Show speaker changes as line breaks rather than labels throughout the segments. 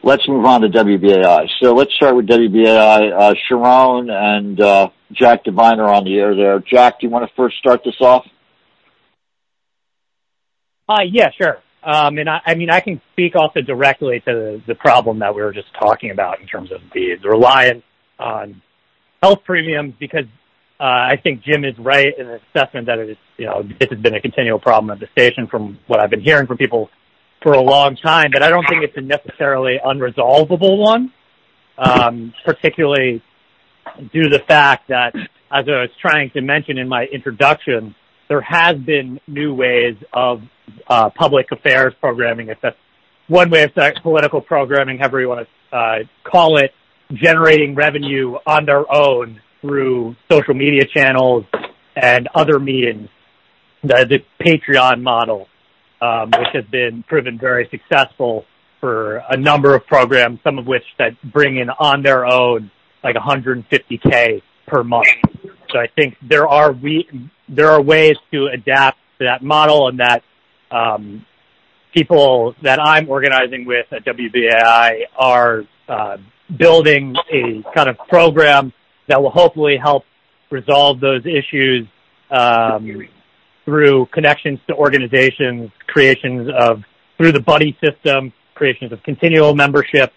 let's move on to WBAI. So let's start with WBAI. Sharon and Jack Devine are on the air there. Jack, do you want to first start this off?
Yeah, sure. And I can speak also directly to the problem that we were just talking about in terms of the reliance on health premiums, because I think Jim is right in the assessment that it is, this has been a continual problem at the station from what I've been hearing from people for a long time, but I don't think it's a necessarily unresolvable one, particularly due to the fact that, as I was trying to mention in my introduction, there has been new ways of public affairs programming, if that's one way of saying political programming, however you want to call it, generating revenue on their own through social media channels and other means, the Patreon model, which has been proven very successful for a number of programs, some of which that bring in on their own like $150K per month. So I think there are ways to adapt to that model, and that people that I'm organizing with at WBAI are building a kind of program that will hopefully help resolve those issues through connections to organizations, through the buddy system, creations of continual membership,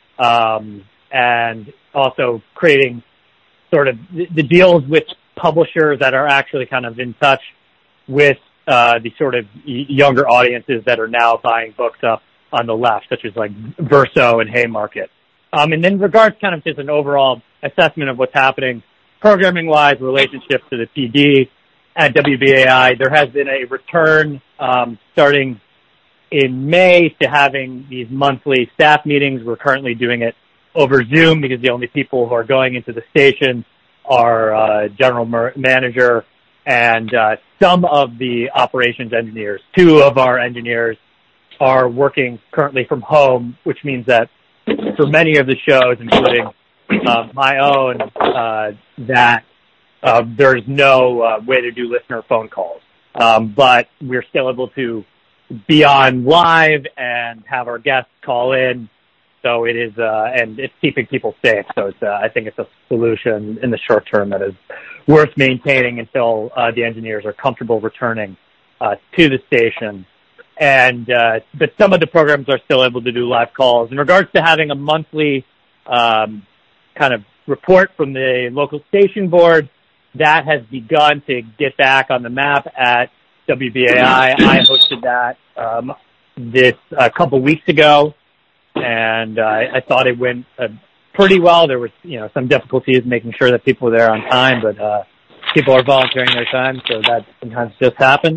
and also creating sort of the deals with publishers that are actually kind of in touch with the sort of younger audiences that are now buying books up on the left, such as like Verso and Haymarket. And then in regards kind of just an overall assessment of what's happening programming-wise, relationships to the PD at WBAI, there has been a return starting in May to having these monthly staff meetings. We're currently doing it over Zoom because the only people who are going into the station are general manager and some of the operations engineers. Two of our engineers are working currently from home, which means that for many of the shows, including my own, that there's no way to do listener phone calls. But we're still able to be on live and have our guests call in. So it is, and it's keeping people safe. So it's, I think it's a solution in the short term that is worth maintaining until the engineers are comfortable returning to the station. And but some of the programs are still able to do live calls. In regards to having a monthly kind of report from the local station board, that has begun to get back on the map at WBAI. I hosted that this a couple weeks ago, and I thought it went pretty well. There was, some difficulties making sure that people were there on time, but people are volunteering their time, so that sometimes just happens.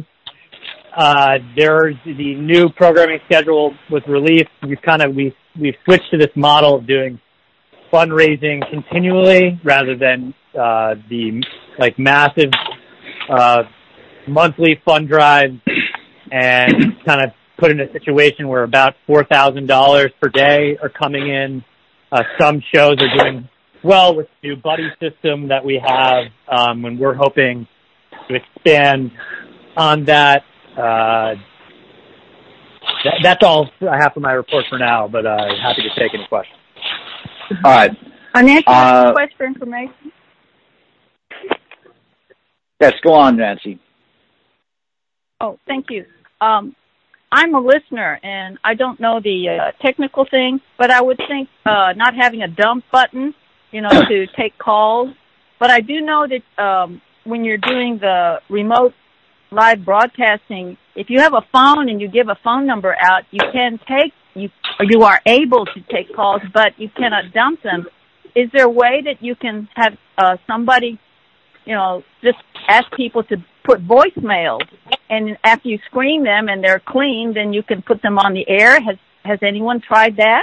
There's the new programming schedule was released. We've switched to this model of doing fundraising continually rather than the massive monthly fund drives, and kind of put in a situation where about $4,000 per day are coming in. Some shows are doing well with the new buddy system that we have, and we're hoping to expand on that. That's all I have for my report for now, but happy to take any questions.
All right.
Nancy, a request for information.
Yes, go on, Nancy.
Oh, thank you. I'm a listener, and I don't know the technical thing, but I would think not having a dump button, to take calls. But I do know that when you're doing the remote live broadcasting, if you have a phone and you give a phone number out, you are able to take calls, but you cannot dump them. Is there a way that you can have somebody, just ask people to put voicemails, and after you screen them and they're clean, then you can put them on the air? Has anyone tried that?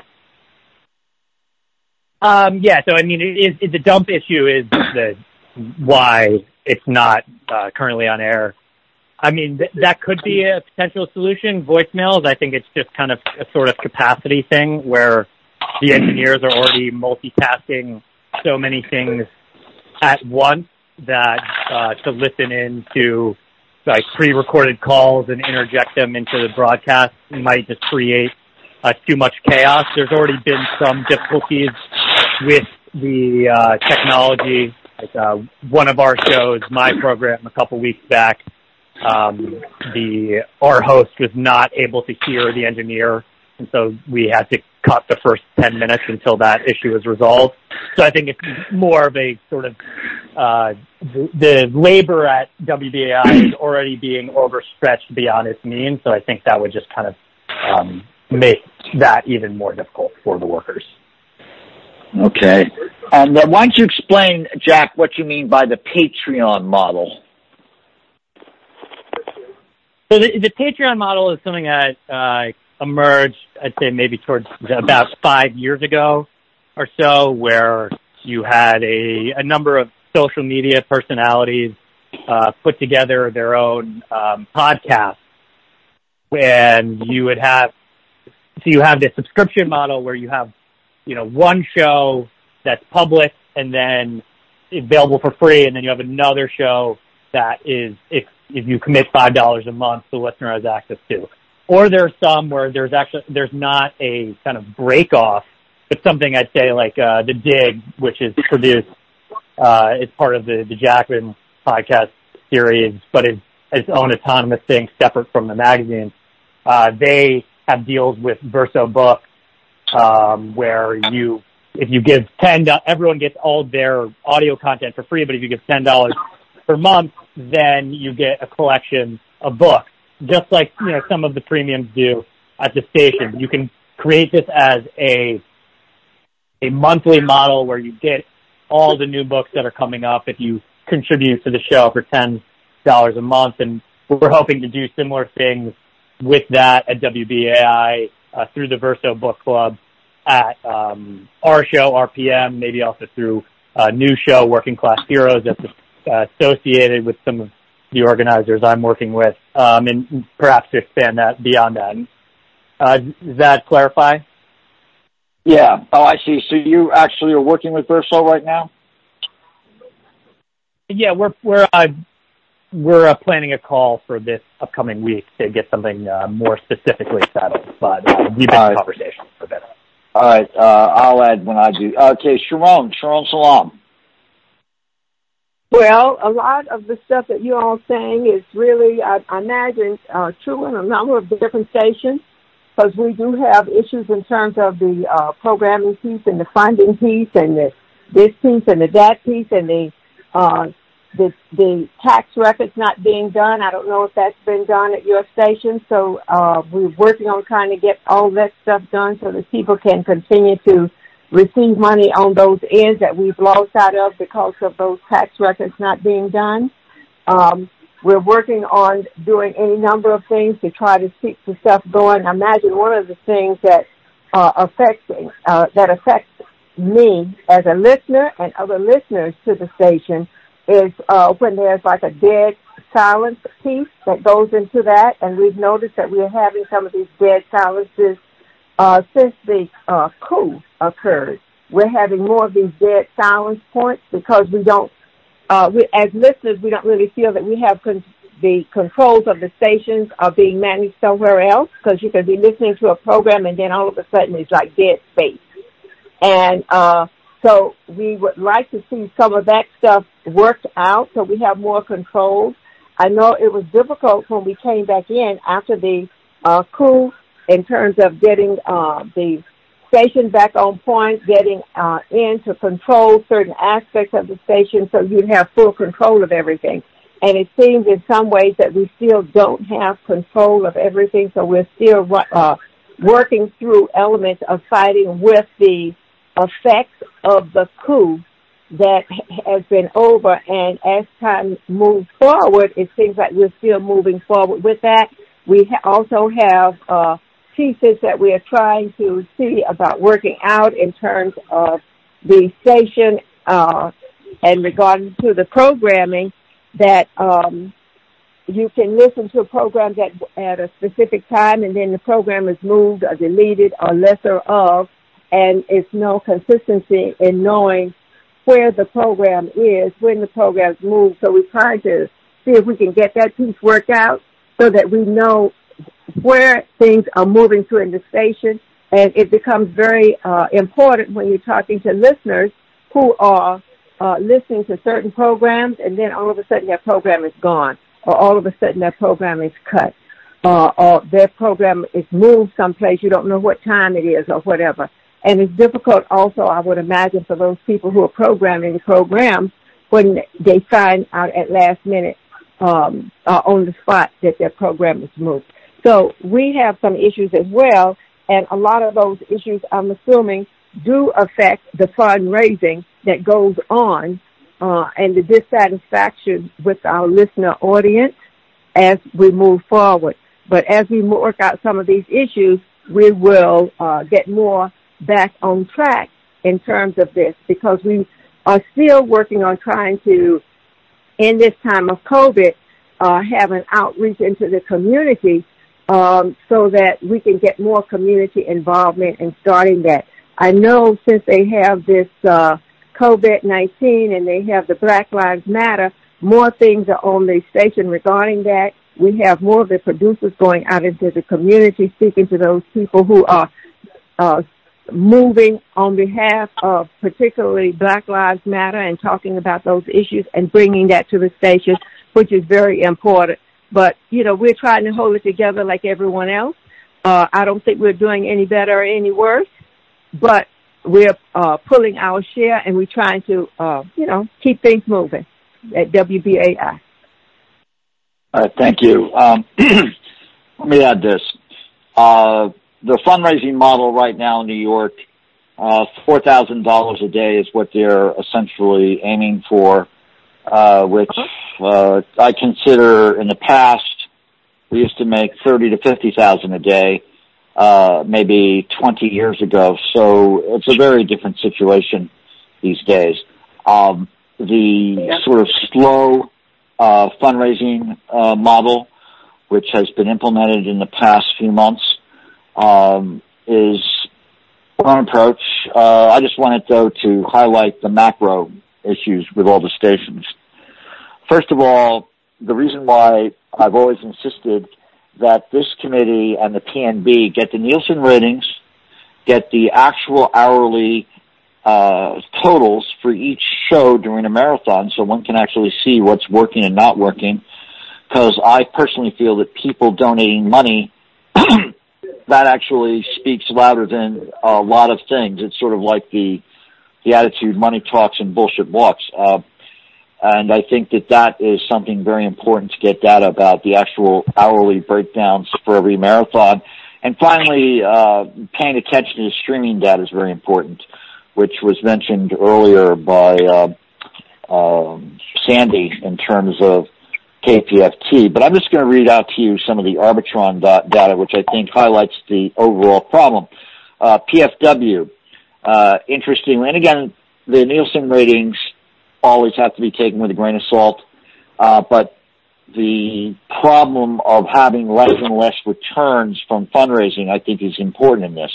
Yeah. So the dump issue is why it's not currently on air. That could be a potential solution. Voicemails, I think it's just kind of a sort of capacity thing where the engineers are already multitasking so many things at once that to listen in to pre-recorded calls and interject them into the broadcast might just create too much chaos. There's already been some difficulties with the technology. Like one of our shows, my program, a couple weeks back, our host was not able to hear the engineer, and so we had to cut the first 10 minutes until that issue was resolved. So I think it's more of a sort of the labor at WBAI is already being overstretched beyond its means, so I think that would just kind of make that even more difficult for the workers.
Okay. And why don't you explain, Jack, what you mean by the Patreon model?
So the Patreon model is something that emerged, I'd say maybe towards about 5 years ago or so, where you had a number of social media personalities put together their own podcasts, and you have this subscription model where you have, one show that's public and then available for free, and then you have another show that is, if you commit $5 a month, the listener has access to. Or there's some where there's not a kind of break off, but something I'd say like The Dig, which is produced, it's part of the Jackman podcast series, but is its own autonomous thing separate from the magazine. They have deals with Verso Books, where if you give $10, everyone gets all their audio content for free, but if you give $10 per month, then you get a collection of books, just like, some of the premiums do at the station. You can create this as a monthly model where you get all the new books that are coming up if you contribute to the show for $10 a month. And we're hoping to do similar things with that at WBAI through the Verso Book Club at our show, RPM, maybe also through a new show, Working Class Heroes, that's associated with some of the organizers I'm working with, and perhaps to expand that beyond that. Does that clarify?
Yeah. Oh, I see. So you actually are working with Verso right now?
Yeah, we're planning a call for this upcoming week to get something more specifically settled, but we've been in conversation for a bit.
All right. I'll add when I do. Okay, Sharon Salam.
Well, a lot of the stuff that you're all saying is really, I imagine, true in a number of different stations, because we do have issues in terms of the programming piece and the funding piece and this piece and that piece and the tax records not being done. I don't know if that's been done at your station, so we're working on trying to get all that stuff done so that people can continue to receive money on those ends that we've lost out of because of those tax records not being done. We're working on doing any number of things to try to keep the stuff going. I imagine one of the things that affects me as a listener and other listeners to the station is when there's like a dead silence piece that goes into that, and we've noticed that we're having some of these dead silences since the coup occurred. We're having more of these dead silence points because we don't, as listeners, we don't really feel that we have the controls of the stations are being managed somewhere else, because you can be listening to a program and then all of a sudden it's like dead space. And so we would like to see some of that stuff worked out so we have more control. I know it was difficult when we came back in after the coup in terms of getting the station back on point, getting in to control certain aspects of the station so you'd have full control of everything. And it seems in some ways that we still don't have control of everything, so we're still working through elements of fighting with the effects of the coup that has been over. And as time moves forward, it seems like we're still moving forward with that. We also have pieces that we are trying to see about working out in terms of the station and regarding to the programming that you can listen to a program that at a specific time and then the program is moved or deleted or lesser of, and it's no consistency in knowing where the program is, when the program's moved. So we're trying to see if we can get that piece worked out so that we know where things are moving to in the station And it becomes very important when you're talking to listeners who are listening to certain programs, and then all of a sudden their program is gone, or all of a sudden their program is cut, or their program is moved someplace. You don't know what time it is or whatever. And it's difficult also, I would imagine, for those people who are programming the programs when they find out at last minute on the spot that their program is moved. So we have some issues as well, and a lot of those issues, I'm assuming, do affect the fundraising that goes on and the dissatisfaction with our listener audience as we move forward. But as we work out some of these issues, we will get more back on track in terms of this, because we are still working on trying to, in this time of COVID, have an outreach into the community so that we can get more community involvement in starting that. I know since they have this COVID-19 and they have the Black Lives Matter, more things are on the station regarding that. We have more of the producers going out into the community, speaking to those people who are moving on behalf of particularly Black Lives Matter and talking about those issues and bringing that to the station, which is very important. But, we're trying to hold it together like everyone else. I don't think we're doing any better or any worse, but we're pulling our share, and we're trying to, keep things moving at WBAI.
All right, thank you. Let me add this. The fundraising model right now in New York, $4,000 a day is what they're essentially aiming for, which I consider in the past we used to make $30,000 to $50,000 a day, maybe 20 years ago. So it's a very different situation these days. The sort of slow fundraising model, which has been implemented in the past few months, is one approach. I just wanted, though, to highlight the macro issues with all the stations. First of all, the reason why I've always insisted that this committee and the PNB get the Nielsen ratings, get the actual hourly totals for each show during a marathon, so one can actually see what's working and not working, because I personally feel that people donating money that actually speaks louder than a lot of things. It's sort of like the attitude, money talks and bullshit walks. And I think that is something very important to get data about, the actual hourly breakdowns for every marathon. And finally, paying attention to the streaming data is very important, which was mentioned earlier by Sandy in terms of KPFT. But I'm just going to read out to you some of the Arbitron data, which I think highlights the overall problem. PFW, interestingly, and again, the Nielsen ratings always have to be taken with a grain of salt, but the problem of having less and less returns from fundraising, I think, is important in this.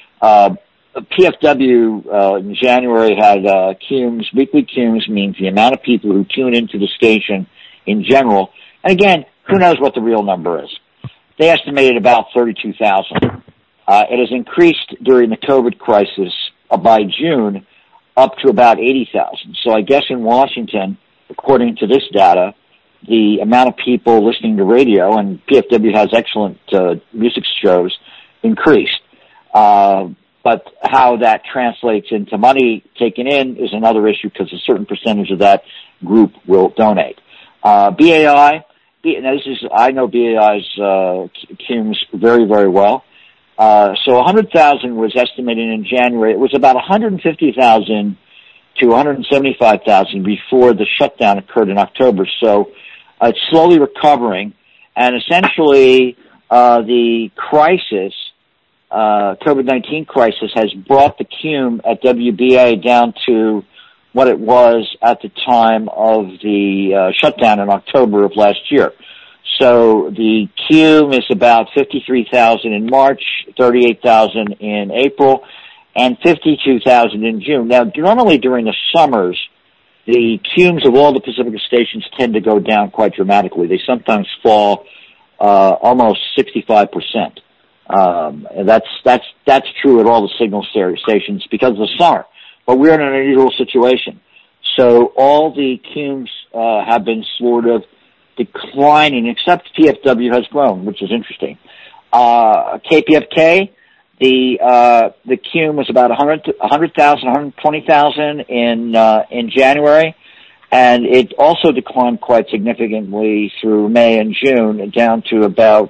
PFW in January had CUMES. Weekly CUMES means the amount of people who tune into the station in general. And again, who knows what the real number is. They estimated about 32,000. It has increased during the COVID crisis by June up to about 80,000. So I guess in Washington, according to this data, the amount of people listening to radio, and PFW has excellent music shows, increased. But how that translates into money taken in is another issue, because a certain percentage of that group will donate. BAI, I know BAI's CUMES very, very well. So 100,000 was estimated in January. It was about 150,000 to 175,000 before the shutdown occurred in October. So it's slowly recovering, and essentially the crisis, COVID-19 crisis, has brought the CUME at WBA down to what it was at the time of the shutdown in October of last year. So the CUME is about 53,000 in March, 38,000 in April, and 52,000 in June. Now, normally during the summers, the CUMES of all the Pacifica stations tend to go down quite dramatically. They sometimes fall almost 65%. That's true at all the signal stations because of the summer. But we're in an unusual situation. So all the cumes have been sort of declining, except PFW has grown, which is interesting. KPFK, the cume was about 100,000, 120,000 in January, and it also declined quite significantly through May and June, down to about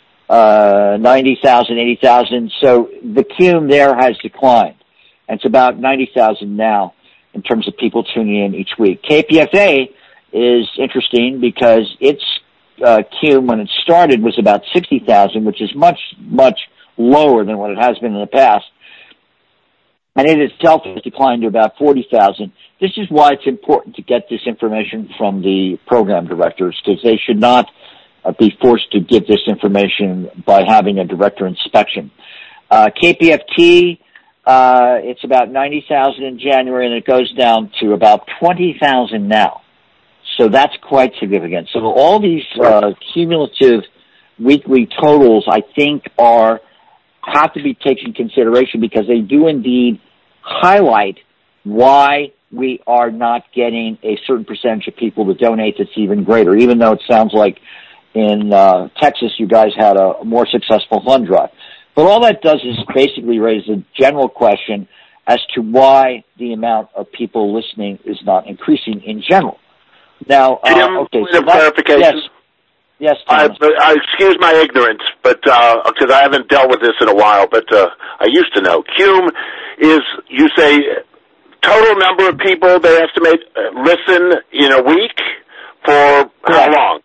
90,000, 80,000. So the cume there has declined, and it's about 90,000 now in terms of people tuning in each week. KPFA is interesting because its cume when it started was about 60,000, which is much, much lower than what it has been in the past. And it itself has declined to about 40,000. This is why it's important to get this information from the program directors, because they should not be forced to give this information by having a director inspection. KPFT, it's about 90,000 in January, and it goes down to about 20,000 now. So that's quite significant. So all these cumulative weekly totals, I think, have to be taken into consideration because they do indeed highlight why we are not getting a certain percentage of people to donate that's even greater, even though it sounds like in Texas you guys had a more successful fund drive. But all that does is basically raise a general question as to why the amount of people listening is not increasing in general. Now,
Jim, so clarification.
Yes.
I excuse my ignorance, but because I haven't dealt with this in a while, but I used to know. Cume is, you say, total number of people they estimate listen in a week for how long?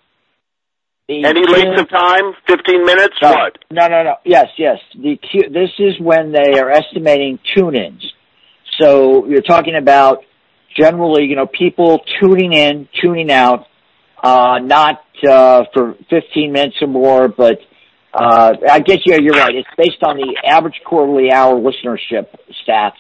Any length of time? 15 minutes?
No,
what?
No. Yes. This is when they are estimating tune-ins. So you're talking about generally, people tuning in, tuning out, not for 15 minutes or more, but I guess you're right. It's based on the average quarterly hour listenership stats.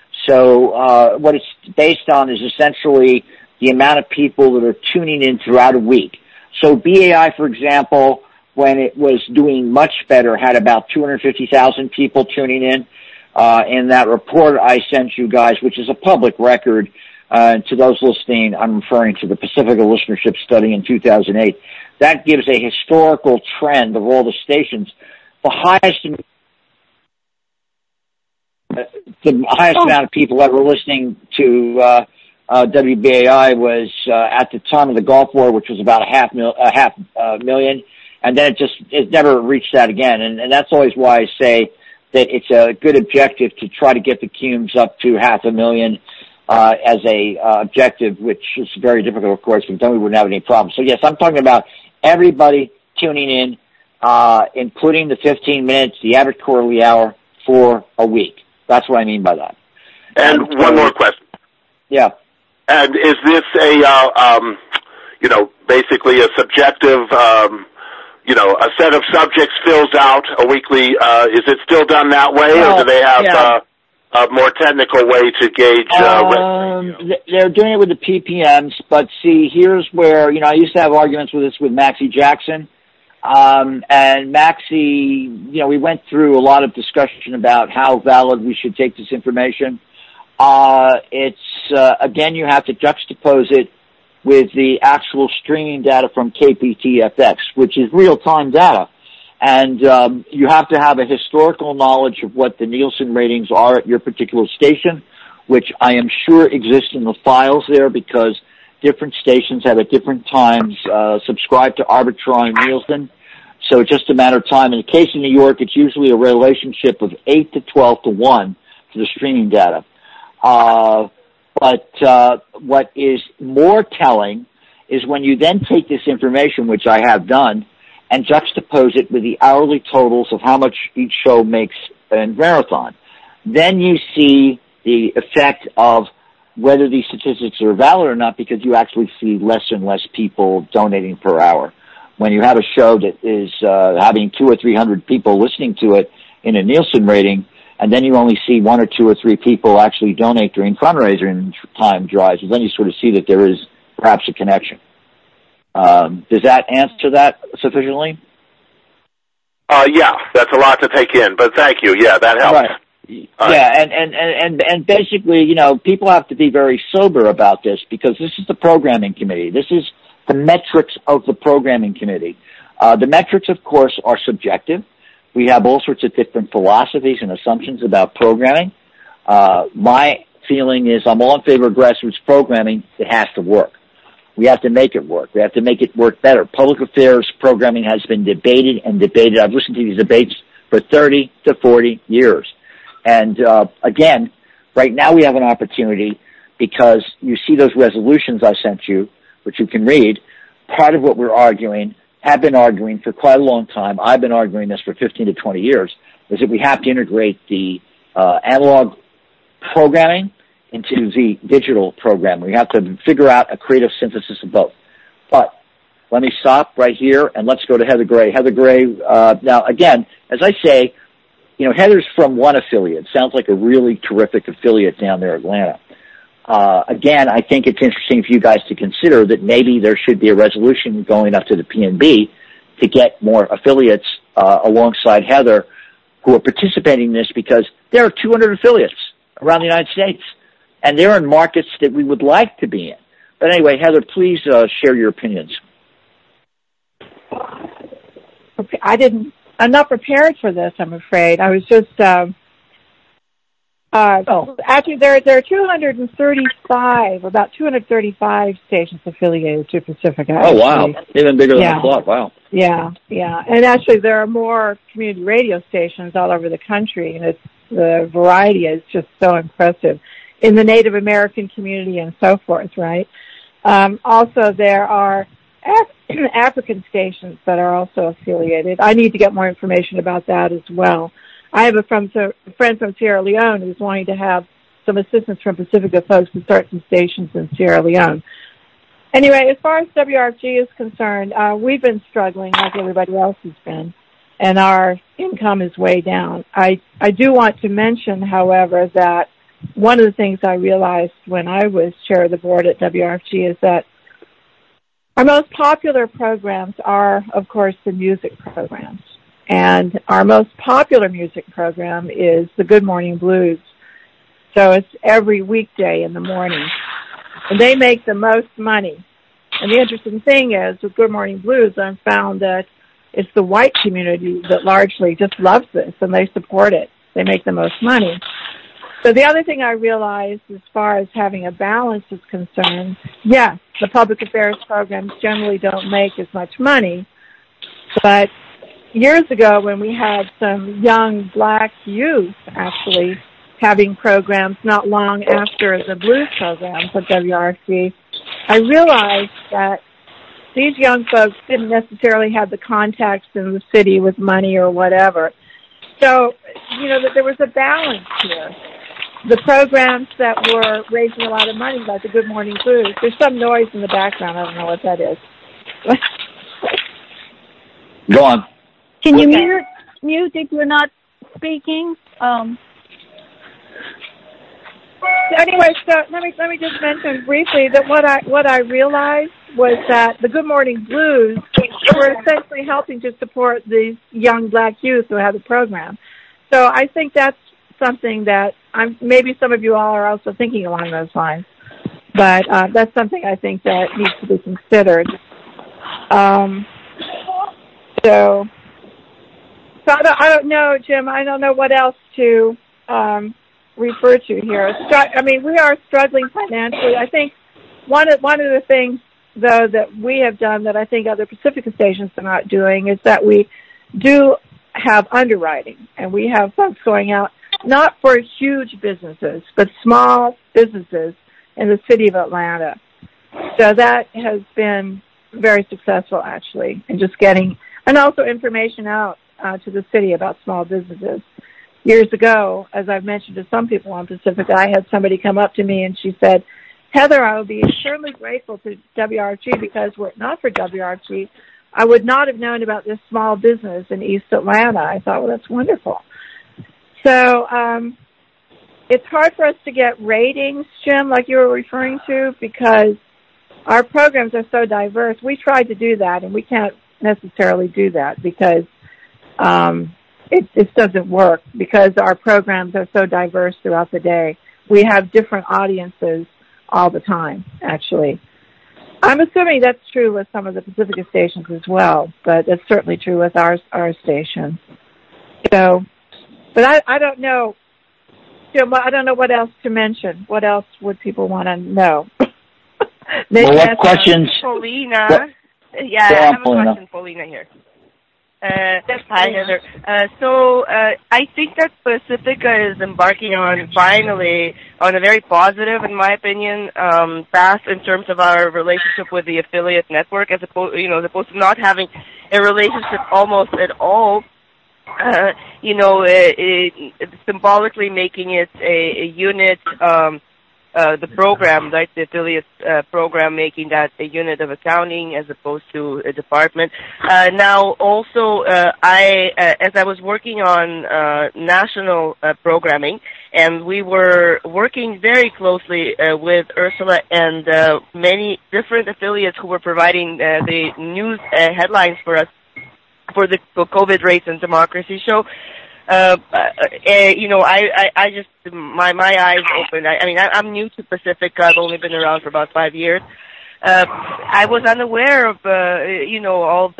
So what it's based on is essentially the amount of people that are tuning in throughout a week. So BAI, for example, when it was doing much better, had about 250,000 people tuning in. In that report I sent you guys, which is a public record, to those listening, I'm referring to the Pacifica listenership study in 2008. That gives a historical trend of all the stations. The highest amount of people that were listening to WBAI was at the time of the Gulf War, which was about a half million, and then it never reached that again. And that's always why I say that it's a good objective to try to get the cumes up to 500,000 as a objective, which is very difficult, of course, but then we wouldn't have any problems. So yes, I'm talking about everybody tuning in, including the 15 minutes, the average quarterly hour for a week. That's what I mean by that.
And one more question.
Yeah.
And is this basically a subjective, a set of subjects fills out a weekly, is it still done that way, or do they have a more technical way to gauge?
They're doing it with the PPMs, but see, here's where, I used to have arguments with this with Maxie Jackson. And Maxie, we went through a lot of discussion about how valid we should take this information. Again, you have to juxtapose it with the actual streaming data from KPTFX, which is real-time data. And you have to have a historical knowledge of what the Nielsen ratings are at your particular station, which I am sure exists in the files there because different stations have at different times subscribed to arbitrary Nielsen. So it's just a matter of time. In the case of New York, it's usually a relationship of 8 to 12 to 1 to the streaming data. But what is more telling is when you then take this information, which I have done, and juxtapose it with the hourly totals of how much each show makes in Marathon. Then you see the effect of whether these statistics are valid or not, because you actually see less and less people donating per hour. When you have a show that is having 200 or 300 people listening to it in a Nielsen rating, and then you only see 1 or 2 or 3 people actually donate during fundraising time drives, then you sort of see that there is perhaps a connection. Does that answer that sufficiently?
Yeah, that's a lot to take in, but thank you. Yeah, that helps.
Right. Yeah, and basically, people have to be very sober about this because this is the programming committee. This is the metrics of the programming committee. The metrics, of course, are subjective. We have all sorts of different philosophies and assumptions about programming. My feeling is I'm all in favor of grassroots programming. It has to work. We have to make it work. We have to make it work better. Public affairs programming has been debated and debated. I've listened to these debates for 30 to 40 years. And again, right now we have an opportunity because you see those resolutions I sent you, which you can read. Part of what we're arguing, have been arguing for quite a long time, I've been arguing this for 15 to 20 years, is that we have to integrate the analog programming into the digital program. We have to figure out a creative synthesis of both. But let me stop right here and let's go to Heather Gray. Heather Gray, now again, as I say, Heather's from one affiliate. Sounds like a really terrific affiliate down there in Atlanta. Again, I think it's interesting for you guys to consider that maybe there should be a resolution going up to the PNB to get more affiliates alongside Heather who are participating in this because there are 200 affiliates around the United States, and they're in markets that we would like to be in. But anyway, Heather, please share your opinions.
Okay, I'm not prepared for this, I'm afraid. I was just, actually there are 235, about 235 stations affiliated to Pacifica.
Oh, wow. Even bigger than I thought. Wow.
Yeah. And actually there are more community radio stations all over the country, and the variety is just so impressive in the Native American community and so forth, right? Also, there are African stations that are also affiliated. I need to get more information about that as well. I have a friend from Sierra Leone who's wanting to have some assistance from Pacifica folks to start some stations in Sierra Leone. Anyway, as far as WRFG is concerned, we've been struggling like everybody else has been, and our income is way down. I do want to mention, however, that one of the things I realized when I was chair of the board at WRFG is that our most popular programs are, of course, the music programs. And our most popular music program is the Good Morning Blues. So it's every weekday in the morning. And they make the most money. And the interesting thing is, with Good Morning Blues, I've found that it's the white community that largely just loves this, and they support it. They make the most money. So the other thing I realized as far as having a balance is concerned, yes, the public affairs programs generally don't make as much money, but years ago when we had some young black youth actually having programs not long after the blues programs at WRFG, I realized that these young folks didn't necessarily have the contacts in the city with money or whatever. So, that there was a balance here. The programs that were raising a lot of money, like the Good Morning Blues, there's some noise in the background. I don't know what that is.
Go on.
Can you mute if you're not speaking?
Anyway, so let me just mention briefly that what I realized was that the Good Morning Blues were essentially helping to support these young black youth who had the program. So I think that's something that maybe some of you all are also thinking along those lines. But that's something I think that needs to be considered. So I don't know, Jim. I don't know what else to refer to here. We are struggling financially. I think one of the things, though, that we have done that I think other Pacifica stations are not doing is that we do have underwriting, and we have folks going out not for huge businesses, but small businesses in the city of Atlanta. So that has been very successful, actually, in just getting, and also information out to the city about small businesses. Years ago, as I've mentioned to some people on Pacifica, I had somebody come up to me and she said, Heather, I would be eternally grateful to WRFG because were it not for WRFG, I would not have known about this small business in East Atlanta. I thought, well, that's wonderful. So it's hard for us to get ratings, Jim, like you were referring to, because our programs are so diverse. We tried to do that, and we can't necessarily do that because it just doesn't work because our programs are so diverse throughout the day. We have different audiences all the time, actually. I'm assuming that's true with some of the Pacifica stations as well, but it's certainly true with our station. So, but I don't know. I don't know what else to mention. What else would people want to know?
Well, what questions?
Paulina.
Yeah,
I have a
Paulina.
question, Paulina, here. Hi, Heather. So I think that Pacifica is embarking on, finally, on a very positive, in my opinion, path in terms of our relationship with the affiliate network, as opposed to not having a relationship almost at all. Symbolically making it a unit, the program, right, the affiliate program, making that a unit of accounting as opposed to a department. Now, also, as I was working on national programming, and we were working very closely with Ursula and many different affiliates who were providing the news headlines for us for the COVID Race and Democracy show. I just, my eyes opened. I'm new to Pacifica. I've only been around for about 5 years. I was unaware of, all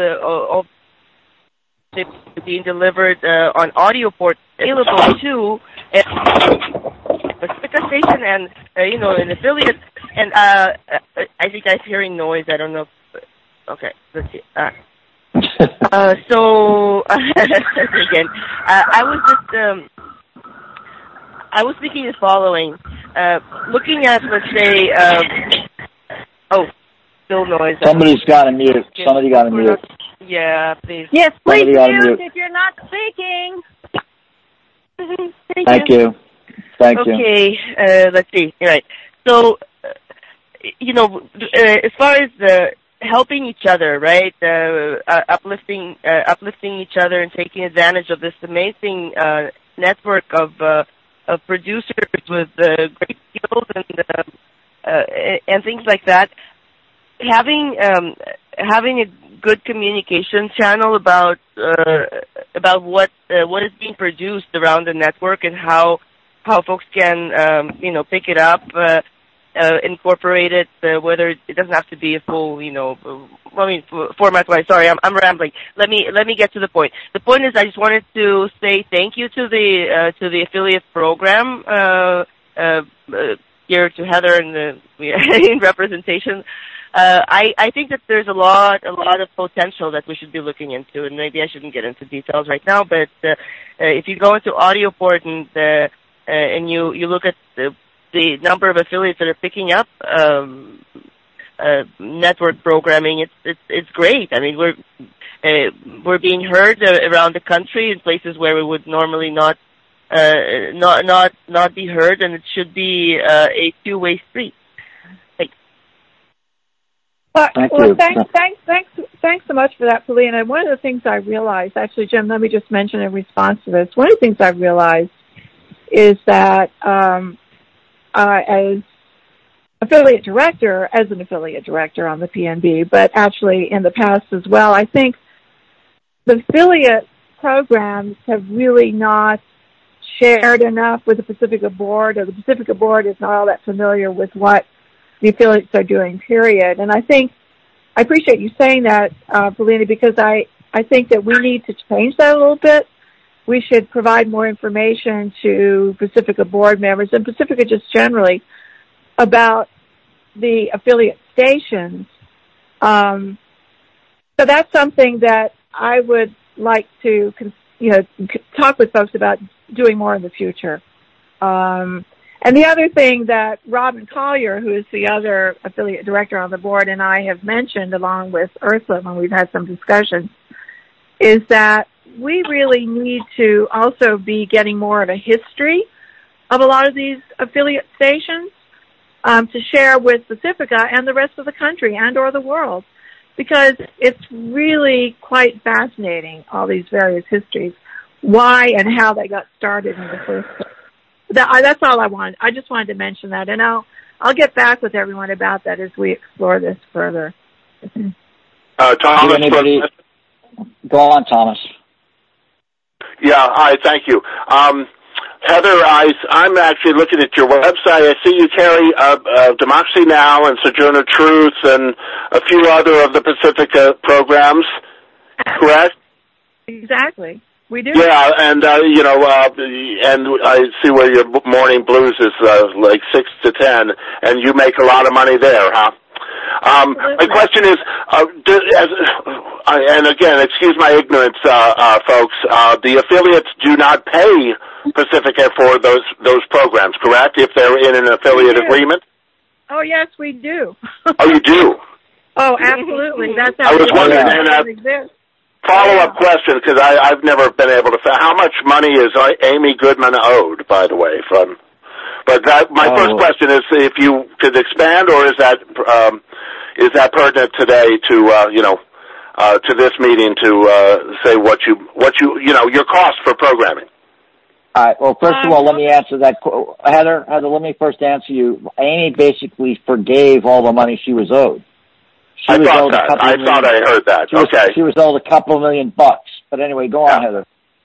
the being delivered on audio port available to Pacifica station and, an affiliate. And I think I'm hearing noise. I don't know. Okay, let's see. So again, I was thinking the following. Looking at, let's say, still noise.
Somebody's got to mute. Somebody got to mute.
Yeah, please.
Yes, please
mute
if you're not speaking.
Thank you.
Okay, let's see. Right. So, as far as helping each other, right? Uplifting each other and taking advantage of this amazing network of producers with great skills and things like that. Having a good communication channel about what is being produced around the network and how folks can pick it up. Incorporate it, whether it doesn't have to be a full, format-wise. Sorry, I'm rambling. Let me get to the point. The point is, I just wanted to say thank you to the affiliate program, here to Heather and in representation. I think that there's a lot of potential that we should be looking into, and maybe I shouldn't get into details right now, but if you go into AudioPort and you look at the number of affiliates that are picking up network programming, it's great. I mean, we're being heard around the country in places where we would normally not be heard, and it should be a two-way street.
Thanks so much for that, Paulina. One of the things I realized, actually, Jim, let me just mention in response to this. One of the things I've realized is that as an affiliate director on the PNB, but actually in the past as well, I think the affiliate programs have really not shared enough with the Pacifica Board, or the Pacifica Board is not all that familiar with what the affiliates are doing, period. And I appreciate you saying that, Paulina, because I think that we need to change that a little bit. We should provide more information to Pacifica Board members and Pacifica just generally about the affiliate stations. So that's something that I would like to, talk with folks about doing more in the future. And the other thing that Robin Collier, who is the other affiliate director on the board, and I have mentioned along with Ursula when we've had some discussions, is that we really need to also be getting more of a history of a lot of these affiliate stations to share with Pacifica and the rest of the country and or the world, because it's really quite fascinating, all these various histories, why and how they got started in the first place. That's all I wanted. I just wanted to mention that, and I'll get back with everyone about that as we explore this further.
Thomas,
go on, Thomas.
Yeah, all right, thank you. Heather, I'm actually looking at your website. I see you carry Democracy Now! And Sojourner Truth and a few other of the Pacifica programs, correct?
Exactly. We do.
Yeah, and, and I see where your morning blues is like 6 to 10, and you make a lot of money there, huh? My question is, and again, excuse my ignorance, folks, the affiliates do not pay Pacifica for those programs, correct? If they're in an affiliate agreement?
Oh, yes, we do.
Oh, you do?
Oh, absolutely. That's how
I was wondering, and follow-up question, because I've never been able to. How much money is Amy Goodman owed, by the way? But my first question is if you could expand, or is that pertinent today to to this meeting to say what your cost for programming?
All right. Well, first of all, let me answer that. Heather, let me first answer you. Amy basically forgave all the money she was owed.
I thought I heard that.
She was owed a couple $1 million. But anyway, go on, Heather.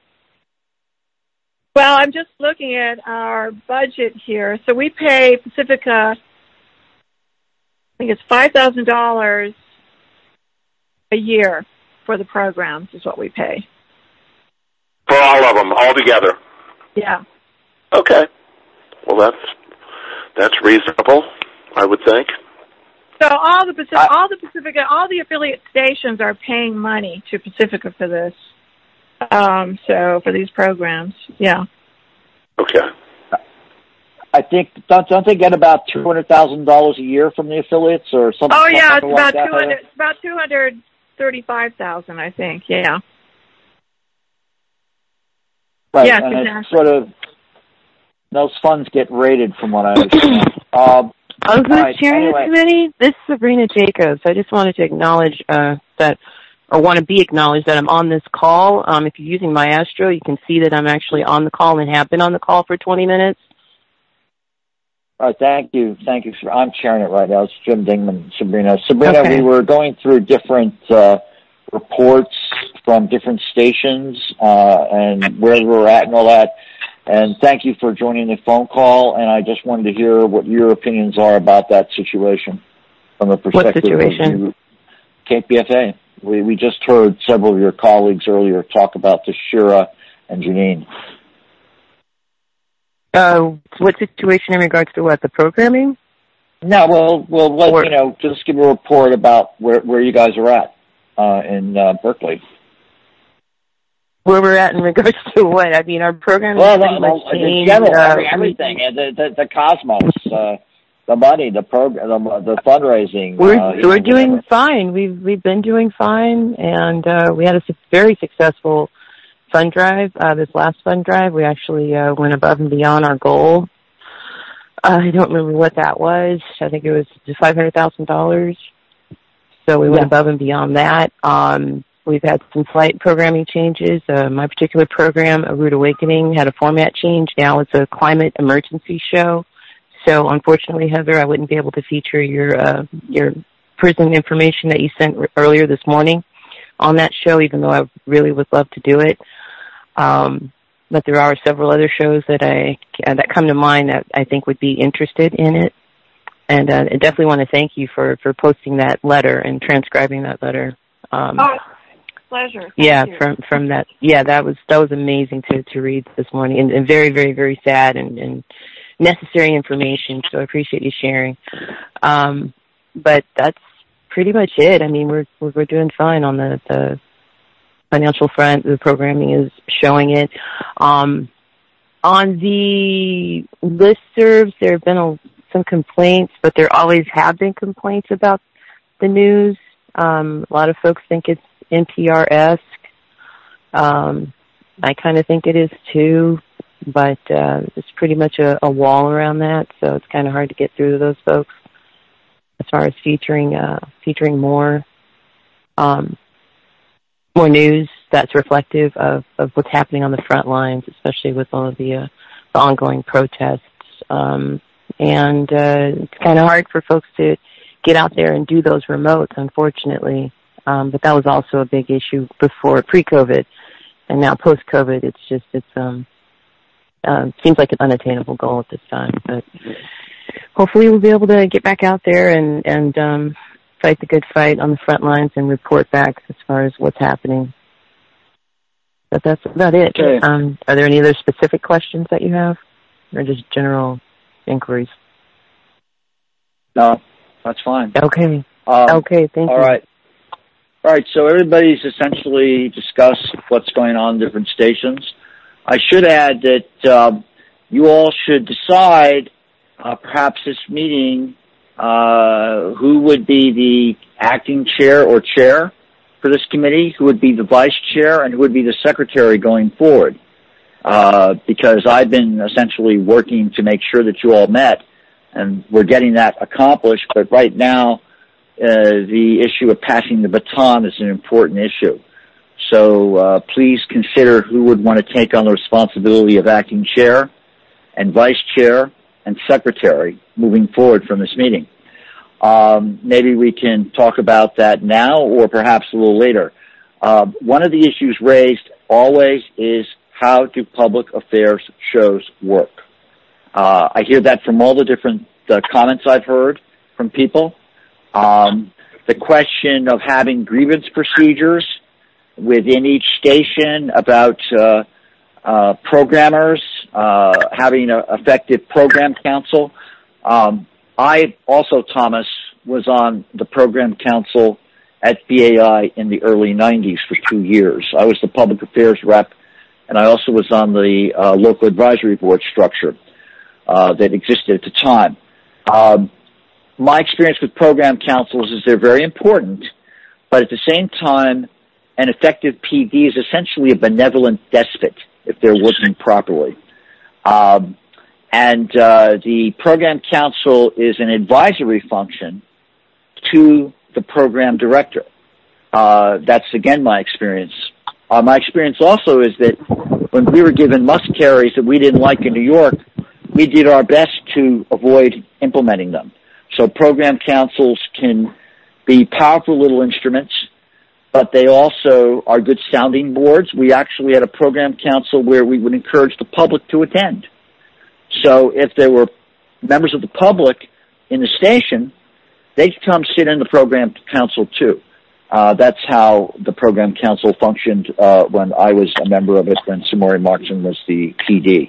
Well, I'm just looking at our budget here. So we pay Pacifica, I think it's $5,000 a year for the programs is what we pay.
For all of them, all together?
Yeah.
Okay. Well, that's reasonable, I would think.
So all the affiliate stations are paying money to Pacifica for this. So for these programs, yeah.
Okay.
I think don't they get about $200,000 a year from the affiliates or something?
Oh yeah, it's about
like
200. It's about 235,000, I think. Yeah.
Right.
Yes,
and
exactly.
It's sort of those funds get raided, from what I understand.
Who's chairing the committee? This is Sabrina Jacobs. I just wanted to acknowledge want to be acknowledged that I'm on this call. If you're using Maestro, you can see that I'm actually on the call and have been on the call for 20 minutes.
All right, thank you. I'm chairing it right now. It's Jim Dingman, Sabrina.
Okay.
We were going through different reports from different stations and where we're at and all that. And thank you for joining the phone call. And I just wanted to hear what your opinions are about that situation from the perspective of KPFA. We just heard several of your colleagues earlier talk about the Shira and Janine.
What situation in regards to what, the programming?
No, just give a report about where you guys are at in Berkeley.
Where we're at in regards to what? I mean, our programming is pretty much changed.
In general, everything, the cosmos, the money, the program, the fundraising.
We're doing fine. We've been doing fine, and we had a very successful fund drive. This last fund drive, we actually went above and beyond our goal. I don't remember what that was. I think it was $500,000. So we went above and beyond that. We've had some slight programming changes. My particular program, A Rude Awakening, had a format change. Now it's a climate emergency show. So unfortunately, Heather, I wouldn't be able to feature your prison information that you sent earlier this morning on that show, even though I really would love to do it. But there are several other shows that come to mind that I think would be interested in it. And I definitely want to thank you for posting that letter and transcribing that letter.
Pleasure.
Thank you. From that. Yeah, that was amazing to read this morning, and very, very, very sad and necessary information. So I appreciate you sharing. But that's pretty much it. I mean, we're doing fine on the financial front. The programming is showing it. On the listservs, there have been some complaints, but there always have been complaints about the news. A lot of folks think it's NPR-esque. I kind of think it is too, but it's pretty much a wall around that, so it's kind of hard to get through to those folks as far as featuring more news that's reflective of what's happening on the front lines, especially with all of the ongoing protests. And it's kind of hard for folks to get out there and do those remotes, unfortunately. But that was also a big issue pre-COVID. And now post-COVID, it's seems like an unattainable goal at this time. But hopefully we'll be able to get back out there and fight the good fight on the front lines and report back as far as what's happening. But that's about it.
Okay.
Are there any other specific questions that you have, or just general inquiries?
No, that's fine.
Okay. Okay, thank you.
All right. So everybody's essentially discussed what's going on in different stations. I should add that you all should decide, perhaps this meeting, who would be the acting chair or chair for this committee, who would be the vice chair, and who would be the secretary going forward. Because I've been essentially working to make sure that you all met, and we're getting that accomplished. But right now, the issue of passing the baton is an important issue. So please consider who would want to take on the responsibility of acting chair and vice chair and secretary moving forward from this meeting. Maybe we can talk about that now or perhaps a little later. One of the issues raised always is, how do public affairs shows work? I hear that from all the different comments I've heard from people. The question of having grievance procedures within each station about programmers, having an effective program council. I also, Thomas, was on the program council at BAI in the early 90s for 2 years. I was the public affairs rep, and I also was on the local advisory board structure that existed at the time. My experience with program councils is they're very important, but at the same time, an effective PD is essentially a benevolent despot if they're working properly. And the program council is an advisory function to the program director. That's, again, my experience. My experience also is that when we were given must carries that we didn't like in New York, we did our best to avoid implementing them. So program councils can be powerful little instruments, but they also are good sounding boards. We actually had a program council where we would encourage the public to attend. So if there were members of the public in the station, they'd come sit in the program council too. That's how the program council functioned when I was a member of it, when Samori Martin was the PD.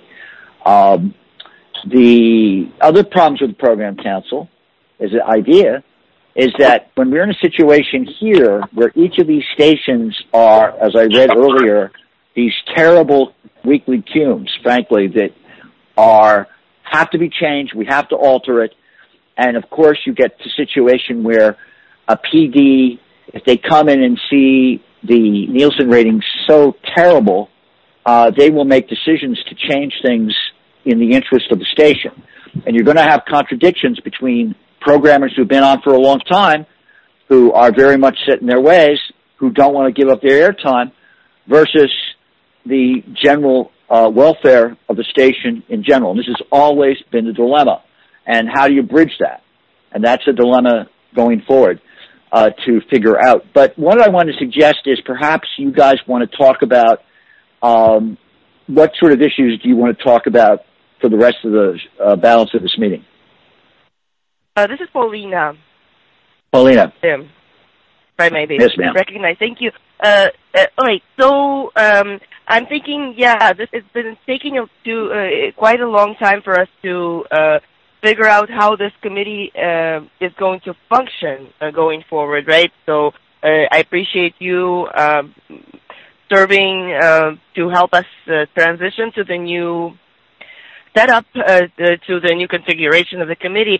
The other problems with the program council is the idea is that when we're in a situation here where each of these stations are, as I read earlier, these terrible weekly cumes, frankly, that have to be changed, we have to alter it, and of course you get to a situation where a PD, if they come in and see the Nielsen ratings so terrible, they will make decisions to change things in the interest of the station. And you're going to have contradictions between programmers who've been on for a long time, who are very much set in their ways, who don't want to give up their airtime, versus the general welfare of the station in general. And this has always been the dilemma. And how do you bridge that? And that's a dilemma going forward to figure out. But what I want to suggest is perhaps you guys want to talk about what sort of issues do you want to talk about for the rest of the balance of this meeting?
This is Paulina.
Paulina.
If I may be
yes, ma'am.
recognized. Thank you. All right. So I'm thinking, this has been taking quite a long time for us to figure out how this committee is going to function going forward, right? So I appreciate you serving to help us transition to the new setup, to the new configuration of the committee.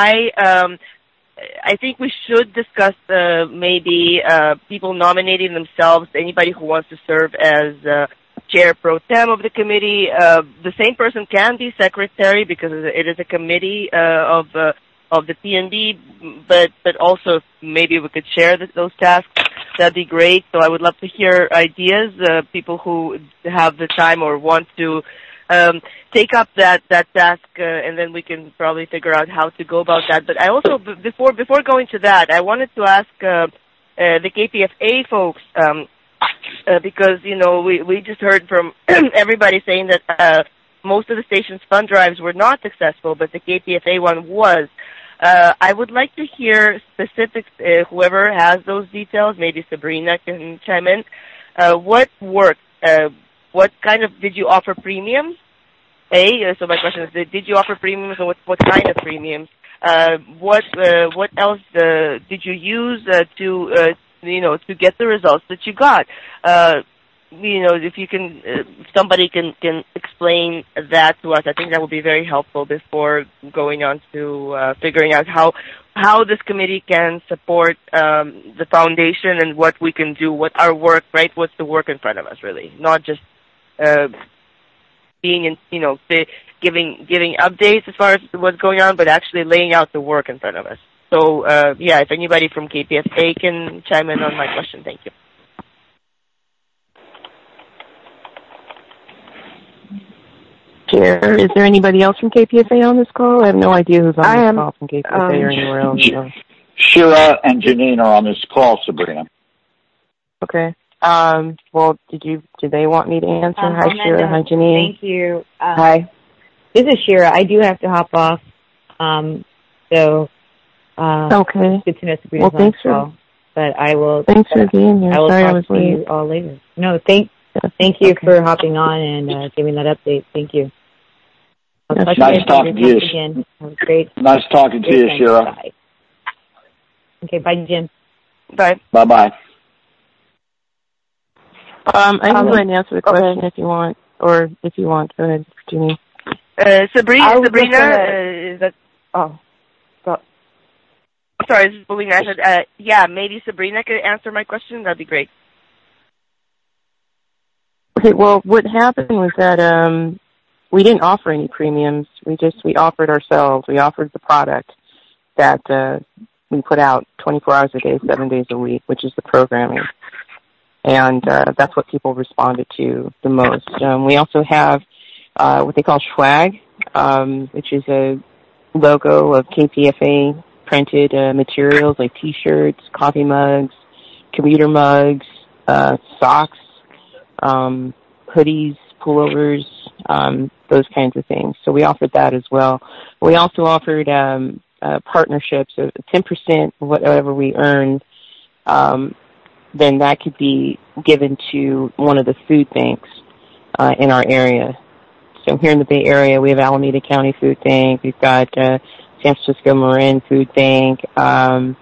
I think we should discuss maybe people nominating themselves, anybody who wants to serve as chair pro tem of the committee. The same person can be secretary because it is a committee of the PNB, but also maybe we could share those tasks. That'd be great. So I would love to hear ideas, people who have the time or want to take up that task, and then we can probably figure out how to go about that. But I also, before going to that, I wanted to ask the KPFA folks, because, we just heard from everybody saying that most of the station's fund drives were not successful, but the KPFA one was. I would like to hear specifics, whoever has those details, maybe Sabrina can chime in. What worked? What kind of, did you offer premiums? So my question is, did you offer premiums, and what kind of premiums? What else did you use to get the results that you got? If you can, if somebody can explain that to us, I think that would be very helpful before going on to figuring out how this committee can support the foundation and what we can do, what our work, right? What's the work in front of us, really, not just being in, giving updates as far as what's going on, but actually laying out the work in front of us. So, if anybody from KPFA can chime in on my question, thank you.
Chair, is there anybody else from KPFA on this call? I have no idea who's on this call from KPFA or anywhere else. So.
Shira and Janine are on this call, Sabrina.
Okay. Well, did they want me to answer? Hi, Shira. Hi, Janine.
Thank you.
Hi.
This is Shira. I do have to hop off.
Okay.
Good to know Sabrina's on the call. But I will.
Thanks for being here.
I will
talk
to you all later. No, thank you for hopping on and giving that update. Thank you.
Nice talking to you.
Again. Great.
Nice talking to you, Shira.
Bye. Okay, bye, Jim.
Bye.
Bye-bye.
I can go ahead and answer the question if you want, or if you want, go ahead, Jeannie.
Sabrina, is that?
Oh, stop.
Sorry, this is Paulina. I said, maybe Sabrina could answer my question. That'd be great.
Okay, well, what happened was that we didn't offer any premiums. We offered ourselves. We offered the product that we put out 24 hours a day, 7 days a week, which is the programming. And that's what people responded to the most. We also have what they call swag, which is a logo of KPFA printed materials like T-shirts, coffee mugs, commuter mugs, socks, hoodies, pullovers, those kinds of things. So we offered that as well. We also offered partnerships of 10% of whatever we earned. Then that could be given to one of the food banks in our area. So here in the Bay Area, we have Alameda County Food Bank. We've got San Francisco Marin Food Bank. A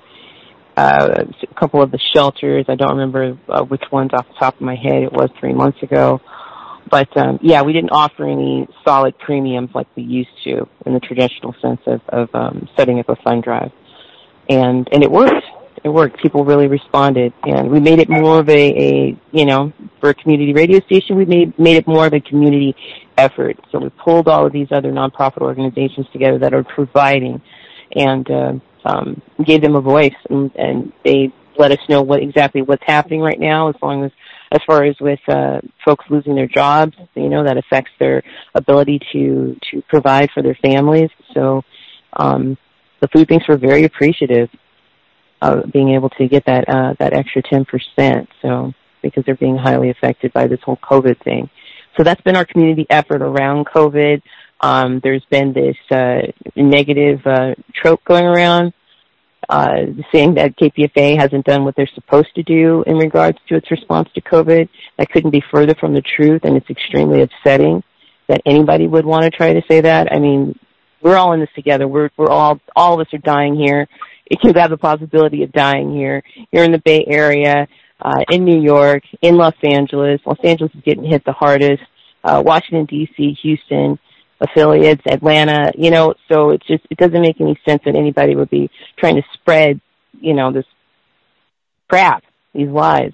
couple of the shelters. I don't remember which ones off the top of my head. It was 3 months ago. But, we didn't offer any solid premiums like we used to in the traditional sense of setting up a fund drive. And it worked. It worked. People really responded. And we made it more of for a community radio station, we made it more of a community effort. So we pulled all of these other nonprofit organizations together that are providing and gave them a voice. And they let us know what's happening right now as far as with folks losing their jobs, that affects their ability to provide for their families. So the food banks were very appreciative of being able to get that extra 10%, so because they're being highly affected by this whole COVID thing. So that's been our community effort around COVID. There's been this negative trope going around saying that KPFA hasn't done what they're supposed to do in regards to its response to COVID. That couldn't be further from the truth, and it's extremely upsetting that anybody would want to try to say that. I mean, we're all in this together. We're all of us are dying here. It could have the possibility of dying here in the Bay Area, in New York, in Los Angeles. Los Angeles is getting hit the hardest. Washington, D.C., Houston, affiliates, Atlanta, so it doesn't make any sense that anybody would be trying to spread, this crap, these lies.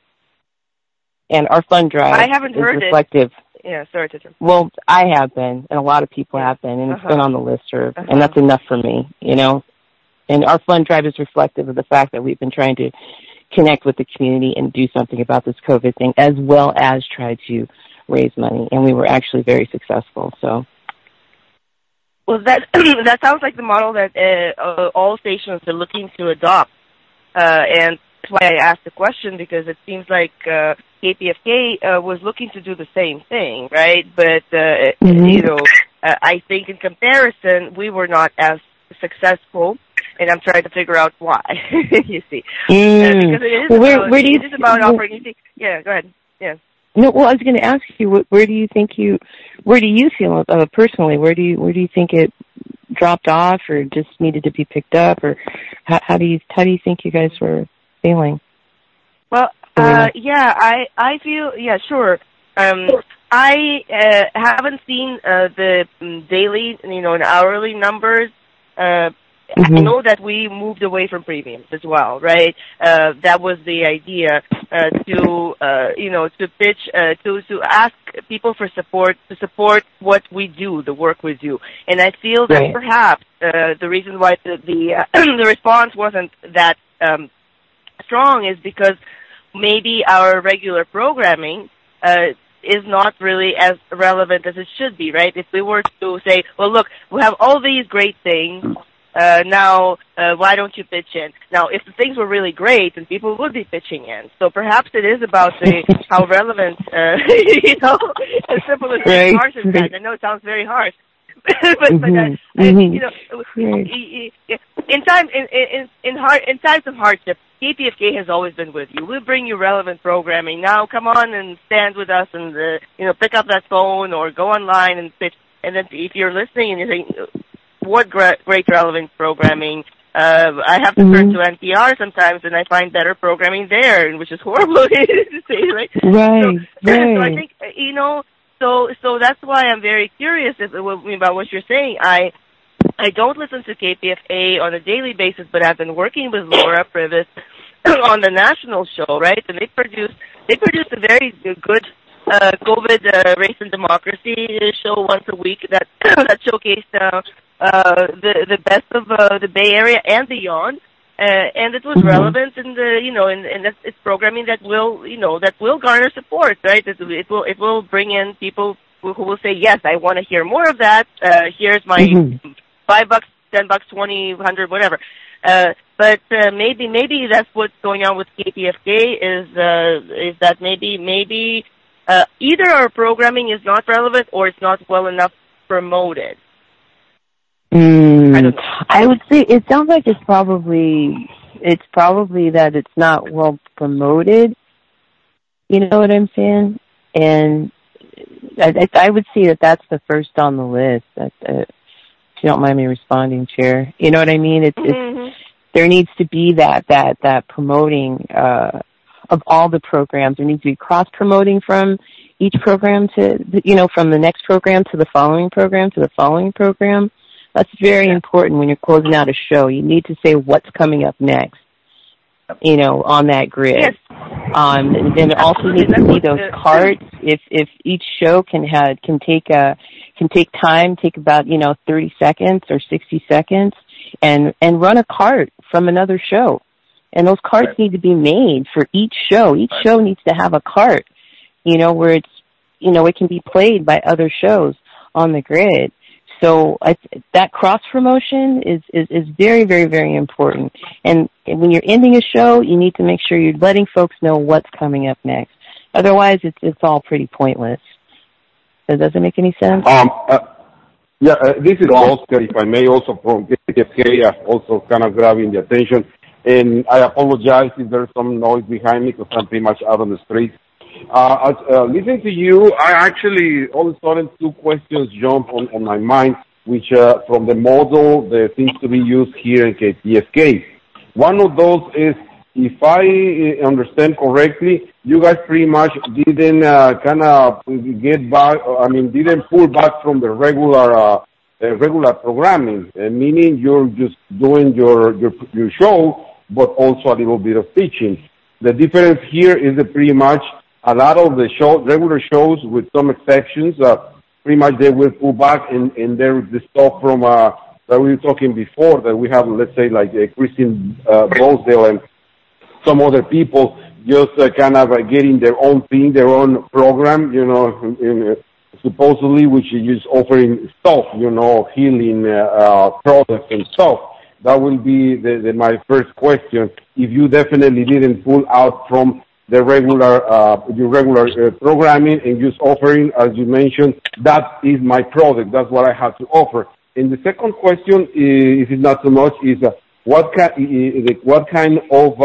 And our fund drive
I haven't
is
heard
reflective.
Yeah, sorry to interrupt.
Well, I have been, and a lot of people have been, and it's been on the listserv, and that's enough for me, And our fund drive is reflective of the fact that we've been trying to connect with the community and do something about this COVID thing, as well as try to raise money. And we were actually very successful. So,
well, that sounds like the model that all stations are looking to adopt. And why I asked the question, because it seems like KPFK was looking to do the same thing, right? But I think in comparison, we were not as successful, and I'm trying to figure out why. You see, because it is about operating. Yeah, go ahead. Yeah.
No, well, I was going to ask you, where do you feel personally? Where do you think it dropped off, or just needed to be picked up, or how do you think you guys were feeling?
Well, I feel, sure. I haven't seen the daily, and hourly numbers. I know that we moved away from premiums as well, right? That was the idea, to pitch, to ask people for support, to support what we do, the work we do. And I feel that perhaps, the reason why the response wasn't that, strong is because maybe our regular programming, is not really as relevant as it should be, right? If we were to say, well, look, we have all these great things, now, why don't you pitch in? Now, if the things were really great, then people would be pitching in. So perhaps it is about how relevant, as simple as harsh as that. I know it sounds very harsh. but in times of hardship, KPFK has always been with you. We'll bring you relevant programming. Now, come on and stand with us and pick up that phone or go online and pitch. And then if you're listening and you're saying, what great relevant programming. I have to turn to NPR sometimes, and I find better programming there, which is horrible to say, right?
Right.
So I think, so that's why I'm very curious about what you're saying. I don't listen to KPFA on a daily basis, but I've been working with Laura Privis on the national show, right? And they produced a very good COVID Race and Democracy show once a week that showcased the best of the Bay Area and beyond, and it was relevant in and it's programming that will garner support, right? It will bring in people who will say, yes, I want to hear more of that. Here's my $5, $10, $20, $100, whatever. But maybe that's what's going on with KPFK is that maybe either our programming is not relevant or it's not well enough promoted.
I would say it sounds like it's probably that it's not well promoted. You know what I'm saying? And I would say that that's the first on the list. If you don't mind me responding, Chair. You know what I mean? It's there needs to be that promoting of all the programs. There needs to be cross promoting from each program to from the next program to the following program to the following program. That's very important when you're closing out a show. You need to say what's coming up next, on that grid.
Yes.
And then it also needs to be those cards. If each show can take time, take about 30 seconds or 60 seconds, and run a cart from another show. And those carts need to be made for each show. Each show needs to have a cart, where it's it can be played by other shows on the grid. So that cross promotion is very, very, very important. And when you're ending a show, you need to make sure you're letting folks know what's coming up next. Otherwise, it's all pretty pointless. Does that make any sense?
This is Oscar, if I may, also from KPFK, also kind of grabbing the attention. And I apologize if there's some noise behind me because I'm pretty much out on the street. Listening to you, I actually all of a sudden two questions jump on my mind, which from the model that seems to be used here in KPFK. One of those is, if I understand correctly, you guys pretty much didn't didn't pull back from the regular programming, meaning you're just doing your show, but also a little bit of teaching. The difference here is that pretty much a lot of the regular shows, with some exceptions, pretty much they will pull back, and there is the stuff from that we were talking before, that we have, let's say, like Christine Rosedale and some other people just kind of getting their own thing, their own program, supposedly, which is just offering stuff, healing products and stuff. That will be my first question. If you definitely didn't pull out from the regular programming and just offering, as you mentioned, that is my product. That's what I have to offer. And the second question, if it's not so much, is what kind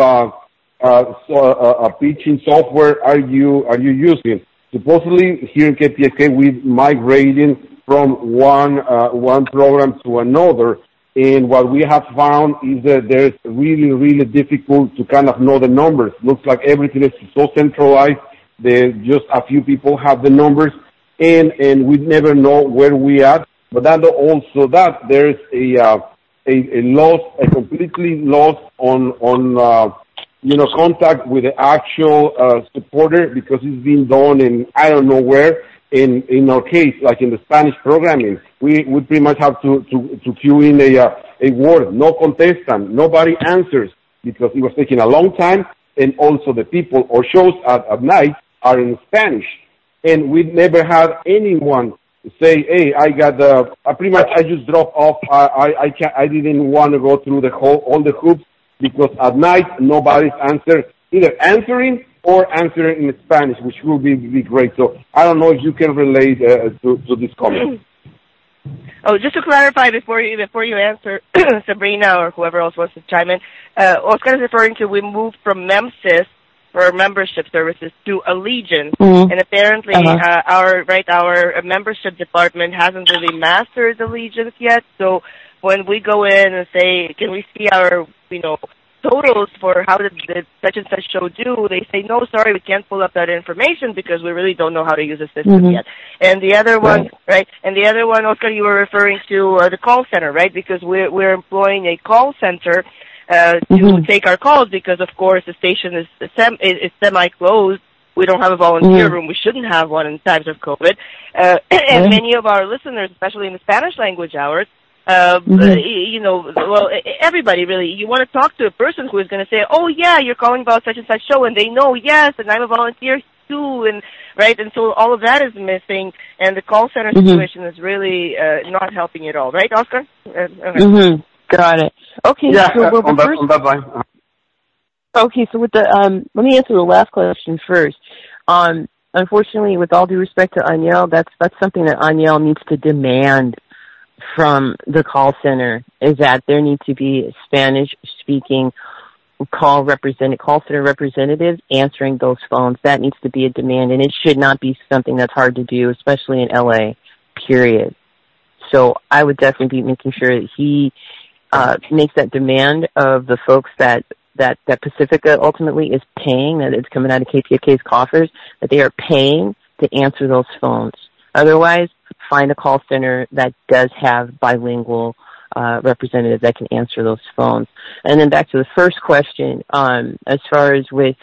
of pitching software are you using? Supposedly here in KPFK, we're migrating from one program to another. And what we have found is that there's really, really difficult to kind of know the numbers. Looks like everything is so centralized that just a few people have the numbers, and we never know where we are. But then also that there's a completely loss on contact with the actual supporter, because it's being done in I don't know where. In our case, like in the Spanish programming, we pretty much have to cue in a word, no contestant, nobody answers, because it was taking a long time, and also the people or shows at night are in Spanish. And we never had anyone say, hey, I pretty much I just dropped off, I didn't want to go through all the hoops, because at night nobody's either answering or answering in Spanish, which will be great. So I don't know if you can relate to this comment.
Oh, just to clarify before you answer, Sabrina or whoever else wants to chime in, Oscar is referring to we moved from MEMSIS for membership services to Allegiance, and apparently our membership department hasn't really mastered Allegiance yet. So when we go in and say, can we see our totals for how did the such and such show do, they say, no, sorry, we can't pull up that information because we really don't know how to use the system yet. And the other one, right? And the other one, Oscar, you were referring to the call center, right? Because we're employing a call center to take our calls, because of course the station is semi-closed. We don't have a volunteer room. We shouldn't have one in times of COVID. And many of our listeners, especially in the Spanish language hours, everybody really, you want to talk to a person who is going to say, oh yeah, you're calling about such and such show, and they know, yes, and I'm a volunteer too, and right, and so all of that is missing, and the call center situation is really not helping at all, right, Oscar? Okay.
Got it. Okay.
Yeah,
so
on that line.
Okay, so with the let me answer the last question first. Unfortunately, with all due respect to Aniel, that's something that Aniel needs to demand from the call center, is that there need to be Spanish-speaking call center representatives answering those phones. That needs to be a demand, and it should not be something that's hard to do, especially in LA, period. So I would definitely be making sure that he makes that demand of the folks that Pacifica ultimately is paying, that it's coming out of KPFK's coffers, that they are paying to answer those phones. Otherwise, find a call center that does have bilingual representatives that can answer those phones. And then back to the first question, as far as with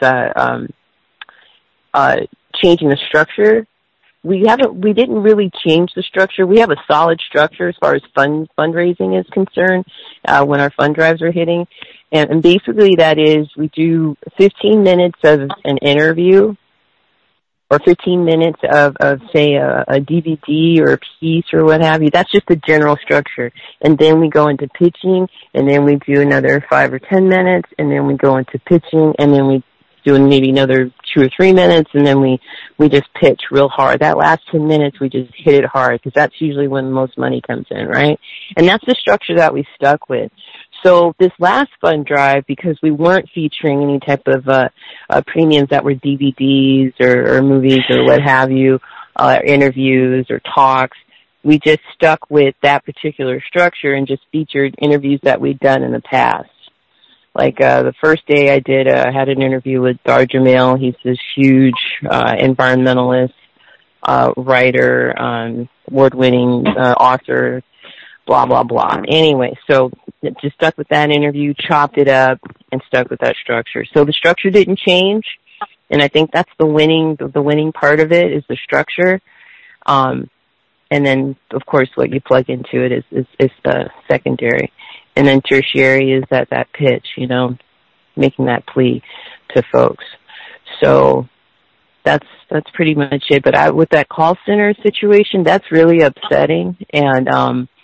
changing the structure, we didn't really change the structure. We have a solid structure as far as fundraising is concerned when our fund drives are hitting. And basically that is, we do 15 minutes of an interview, or 15 minutes of say, a DVD or a piece or what have you. That's just the general structure. And then we go into pitching, and then we do another 5 or 10 minutes, and then we go into pitching, and then we do maybe another 2 or 3 minutes, and then we just pitch real hard. That last 10 minutes, we just hit it hard, because that's usually when the most money comes in, right? And that's the structure that we stuck with. So this last fund drive, because we weren't featuring any type of premiums that were DVDs or movies or what have you, interviews or talks, we just stuck with that particular structure and just featured interviews that we'd done in the past. Like the first day I had an interview with Dar Jamil. He's this huge environmentalist, writer, award-winning author, blah, blah, blah. Anyway, so just stuck with that interview, chopped it up, and stuck with that structure. So the structure didn't change, and I think that's the winning part of it, is the structure. And then, of course, what you plug into it is the secondary. And then tertiary is that pitch, making that plea to folks. So that's pretty much it. But with that call center situation, that's really upsetting. And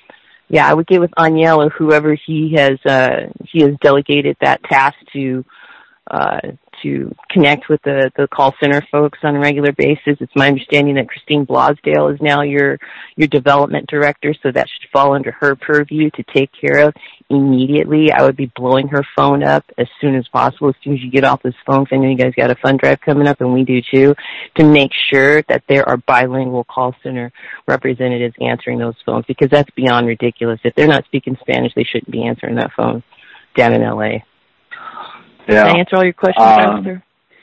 I would get with Aniel or whoever he has delegated that task to connect with the call center folks on a regular basis. It's my understanding that Christine Blosdale is now your development director, so that should fall under her purview to take care of immediately. I would be blowing her phone up as soon as possible, as soon as you get off this phone, because I know you guys got a fund drive coming up, and we do too, to make sure that there are bilingual call center representatives answering those phones, because that's beyond ridiculous. If they're not speaking Spanish, they shouldn't be answering that phone down in L.A.
Yeah.
Can I answer all your questions, Doctor?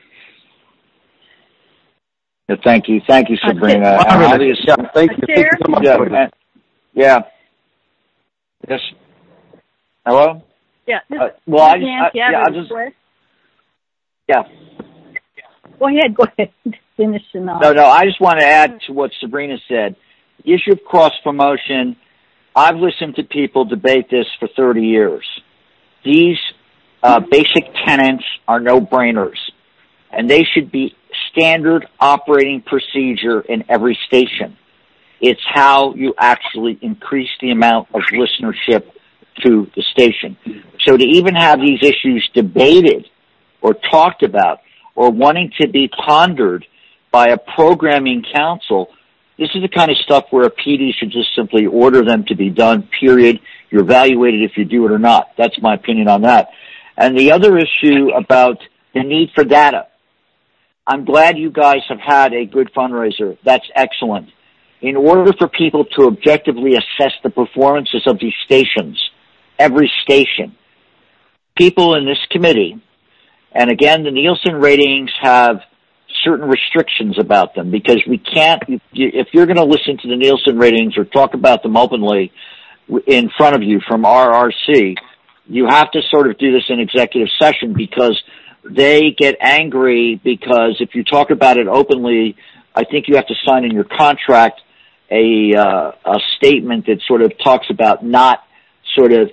Thank you, Sabrina.
Thank you so much.
Yeah. Yes. Hello.
Yeah.
Well, I just. Yeah.
Go ahead. Finish it off.
No. I just want to add to what Sabrina said. The issue of cross promotion. I've listened to people debate this for 30 years. These basic tenets are no-brainers, and they should be standard operating procedure in every station. It's how you actually increase the amount of listenership to the station. So to even have these issues debated or talked about or wanting to be pondered by a programming council, this is the kind of stuff where a PD should just simply order them to be done, period. You're evaluated if you do it or not. That's my opinion on that. And the other issue about the need for data. I'm glad you guys have had a good fundraiser. That's excellent. In order for people to objectively assess the performances of these stations, every station, people in this committee, and again, the Nielsen ratings have certain restrictions about them, because we can't, if you're going to listen to the Nielsen ratings or talk about them openly in front of you from RRC, you have to sort of do this in executive session, because they get angry, because if you talk about it openly, I think you have to sign in your contract a statement that sort of talks about not sort of,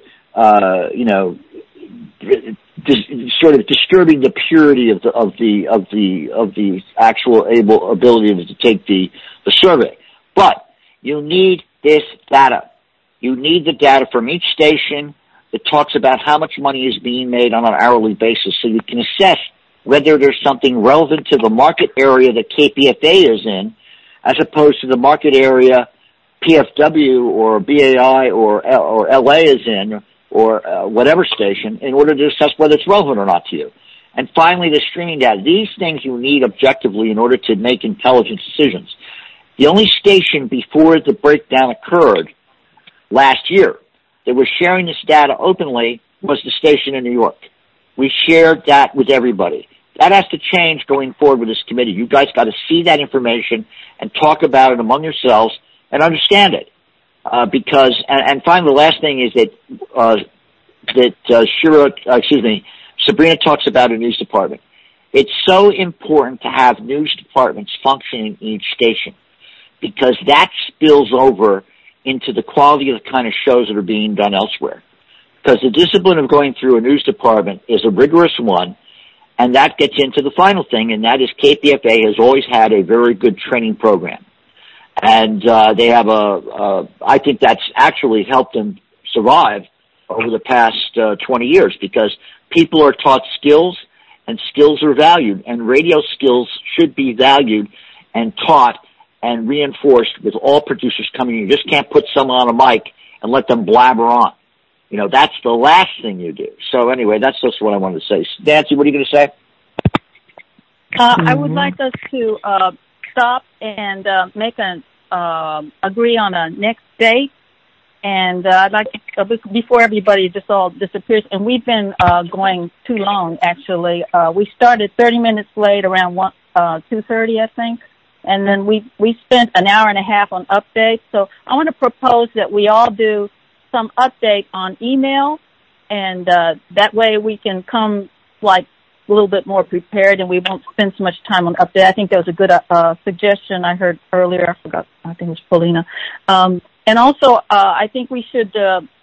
sort of disturbing the purity of the actual ability to take the survey. But you need this data. You need the data from each station that talks about how much money is being made on an hourly basis, so you can assess whether there's something relevant to the market area that KPFA is in, as opposed to the market area PFW or BAI or LA is in, or whatever station, in order to assess whether it's relevant or not to you. And finally, the streaming data. These things you need objectively in order to make intelligent decisions. The only station before the breakdown occurred last year that was sharing this data openly was the station in New York. We shared that with everybody. That has to change going forward with this committee. You guys got to see that information and talk about it among yourselves and understand it. Because finally, the last thing is that Sabrina talks about a news department. It's so important to have news departments functioning in each station, because that spills over into the quality of the kind of shows that are being done elsewhere. Because the discipline of going through a news department is a rigorous one, and that gets into the final thing, and that is KPFA has always had a very good training program. And they have I think that's actually helped them survive over the past 20 years, because people are taught skills, and skills are valued, and radio skills should be valued and taught and reinforced with all producers coming in. You just can't put someone on a mic and let them blabber on. You know, that's the last thing you do. So anyway, that's just what I wanted to say. Nancy, what are you going to say?
I would like us to stop and make an agree on a next date. And I'd like to, before everybody just all disappears, and we've been going too long, actually. We started 30 minutes late, around 2:30, I think. And then we spent an hour and a half on updates. So I want to propose that we all do some update on email, and that way we can come like a little bit more prepared, and we won't spend so much time on update. I think that was a good suggestion I heard earlier. I forgot. I think it was Paulina. And also, I think we should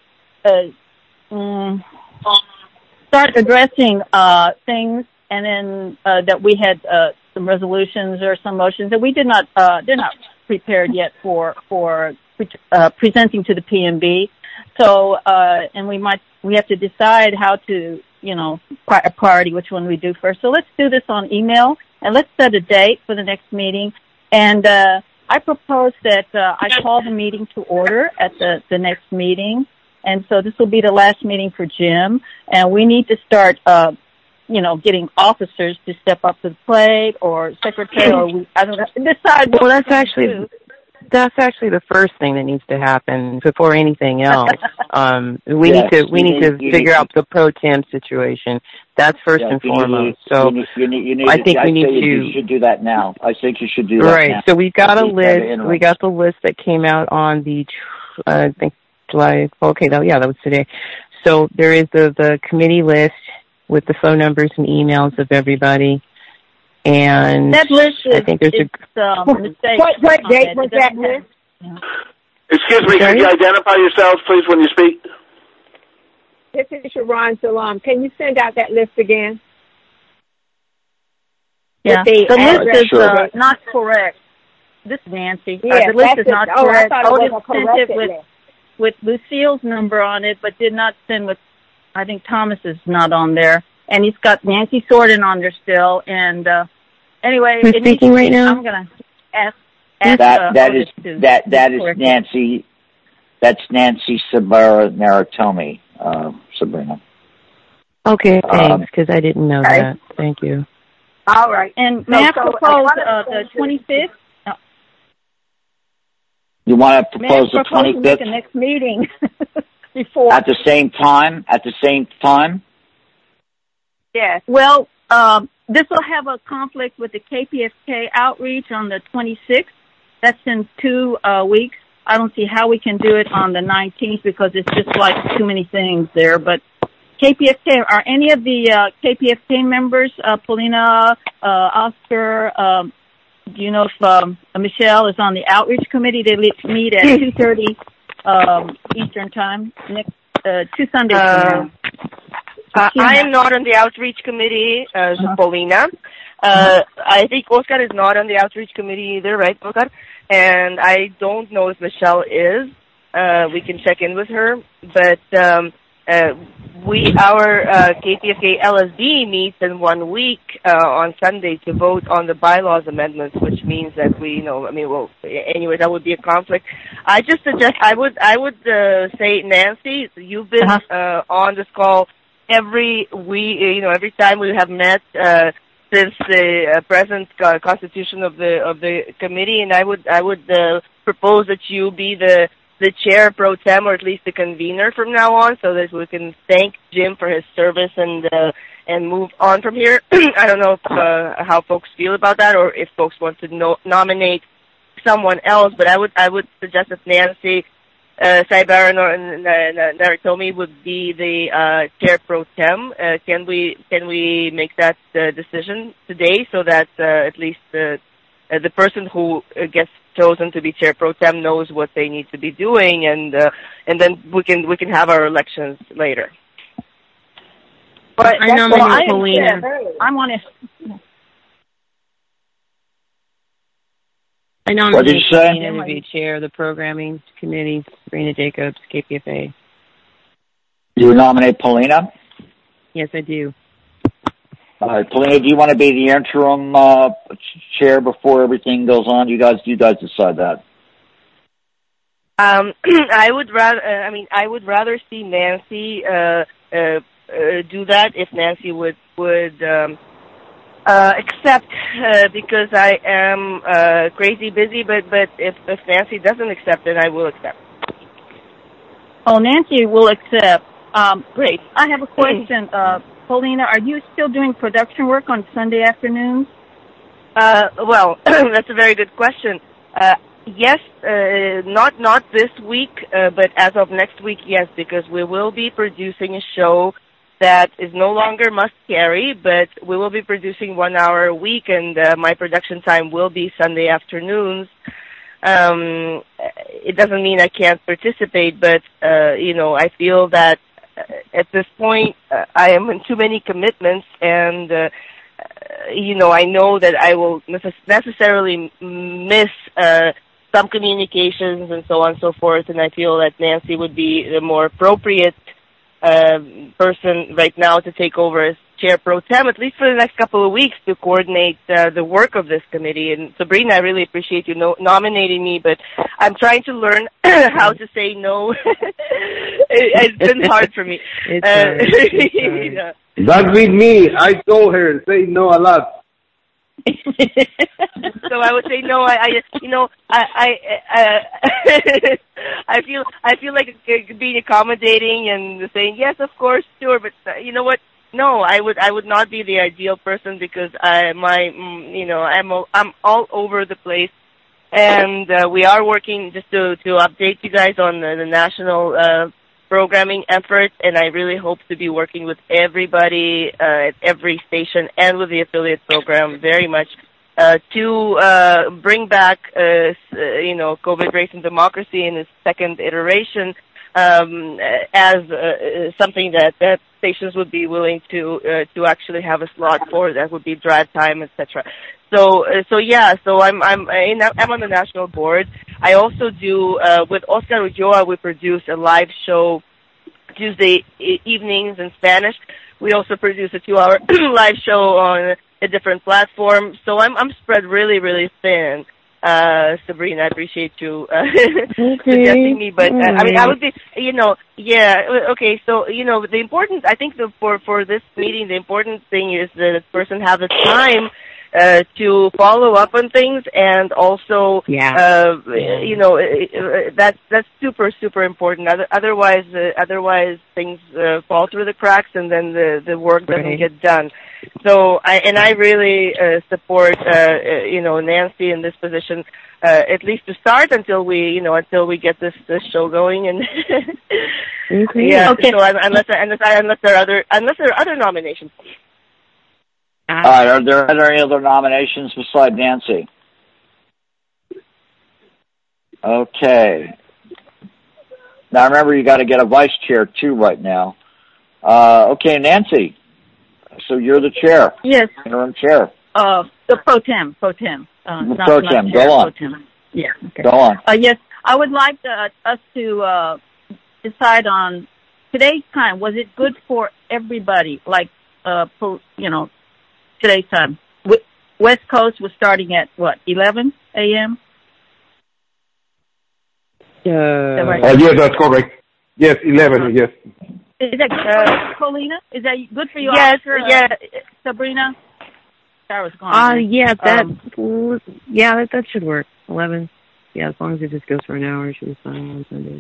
start addressing things, and then that we had some resolutions or some motions that we did not they're not prepared yet for presenting to the PMB. So, and we have to decide how to, priority which one we do first. So let's do this on email, and let's set a date for the next meeting. And I propose that I call the meeting to order at the next meeting. And so this will be the last meeting for Jim, and we need to start, getting officers to step up to the plate, or secretary, or I don't know, decide.
Well, that's actually the first thing that needs to happen before anything else. We need to figure out the pro tem situation. That's first and foremost.
You should do that now. I think you should do that
right.
now.
So we got a list. We got the list that came out on the, I think July. Okay, that was today. So there is the committee list with the phone numbers and emails of everybody. And
that list is,
I think there's
mistake.
What date was that list?
Excuse me, can you identify yourselves, please, when you speak?
This is Sharon Salam. Can you send out that list again?
Yeah, the list is not correct. This is Nancy.
Yeah,
the list is not correct.
I thought it was a corrected list.
With Lucille's number on it, but did not send with, I think Thomas is not on there. And he's got Nancy Sorden on there still. And anyway,
who's speaking right now?
I'm going to ask
that is Nancy. That's Nancy Sabara Naratomi, Sabrina.
Okay, thanks, because I didn't know that. Thank you.
All right.
And may I propose the 25th?
You want to propose the 25th?
The next meeting before.
At the same time?
Yes. Well, this will have a conflict with the KPFK outreach on the 26th. That's in 2 weeks. I don't see how we can do it on the 19th because it's just like too many things there. But KPFK, are any of the KPFK members, Paulina, Oscar, do you know if Michelle is on the outreach committee? They meet at 2:30 Eastern time next 2 Sundays from now.
I am not on the outreach committee, Paulina. I think Oscar is not on the outreach committee either, right, Oscar? And I don't know if Michelle is. We can check in with her. But our KPFK LSD meets in 1 week on Sunday to vote on the bylaws amendments, which means that anyway, that would be a conflict. I just suggest I would say, Nancy, you've been on this call every week, every time we have met since the present constitution of the committee, and I would propose that you be the chair pro tem, or at least the convener from now on, so that we can thank Jim for his service and move on from here. I don't know how folks feel about that, or if folks want to nominate someone else, but I would suggest that Nancy Saibara Naratomi would be the chair pro tem. Can we make that decision today, so that at least the person who gets chosen to be chair pro tem knows what they need to be doing, and then we can have our elections later.
But
I nominate Paulina. I nominate Paulina to be chair of the programming committee. Sabrina Jacobs, KPFA.
You nominate Paulina?
Yes, I do.
All right, Paulina, do you want to be the interim chair before everything goes on? You guys decide that.
I would rather see Nancy do that, if Nancy would accept, because I am crazy busy. But if Nancy doesn't accept, then I will accept.
Oh, Nancy will accept. Great. I have a question. Paulina, are you still doing production work on Sunday afternoons?
Well, that's a very good question. Yes, not this week, but as of next week, yes, because we will be producing a show that is no longer must carry, but we will be producing 1 hour a week, and my production time will be Sunday afternoons. It doesn't mean I can't participate, but I feel that at this point I am in too many commitments, and I know that I will necessarily miss some communications and so on and so forth, and I feel that Nancy would be the more appropriate person right now to take over as Chair Pro Tem, at least for the next couple of weeks, to coordinate the work of this committee. And Sabrina, I really appreciate you nominating me, but I'm trying to learn how to say no. It's been hard for me.
It's hard.
That's with me. I told her, say no a lot.
So I would say no. I feel like being accommodating and saying yes, of course, sure. But you know what? No, I would not be the ideal person because I'm all over the place, and we are working just to update you guys on the national programming effort, and I really hope to be working with everybody at every station and with the affiliate program very much to bring back COVID Race and Democracy in its second iteration as something that stations would be willing to actually have a slot for. That would be drive time, etc. So I'm on the national board. I also do with Oscar Ulloa. We produce a live show Tuesday evenings in Spanish. We also produce a 2-hour live show on a different platform. So I'm spread really, really thin. Sabrina, I appreciate you suggesting me, but I would be, okay. So the important, I think, for this meeting, the important thing is that the person have the time to follow up on things, and also, that's super, super important. Otherwise things fall through the cracks, and then the work doesn't get done. So I really support Nancy in this position, at least to start until we get this show going. And
Okay.
So unless there are other nominations.
All right. Are there any other nominations besides Nancy? Okay. Now remember, you got to get a vice chair too right now. Okay, Nancy. So you're the chair.
Yes.
Interim chair.
The pro tem.
Pro tem.
Chair,
Go on.
Pro tem. Yeah. Okay.
Go on.
Yes, I would like us to decide on today's time. Was it good for everybody? Like, today's time. West Coast was starting at what, 11 a.m.?
Right? Yes, that's correct. Yes, 11. Yes.
Is that good, Paulina? Is that good for you?
Yes.
After, Sabrina. Sarah's gone.
That should work. 11. Yeah, as long as it just goes for an hour, she was fine on Sunday.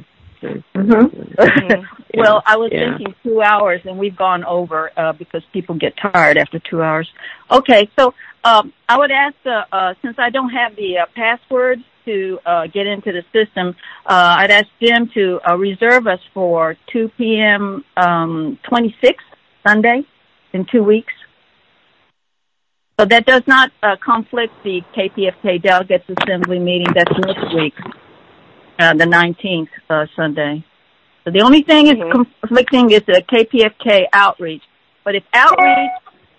Well, I was thinking 2 hours, and we've gone over because people get tired after 2 hours. Okay, so I would ask, since I don't have the password to get into the system, I'd ask Jim to reserve us for 2 p.m. 26th, Sunday, in 2 weeks. So that does not conflict the KPFK Delegates Assembly meeting. That's next week. The 19th, Sunday. So the only thing is conflicting is the KPFK outreach. But if outreach,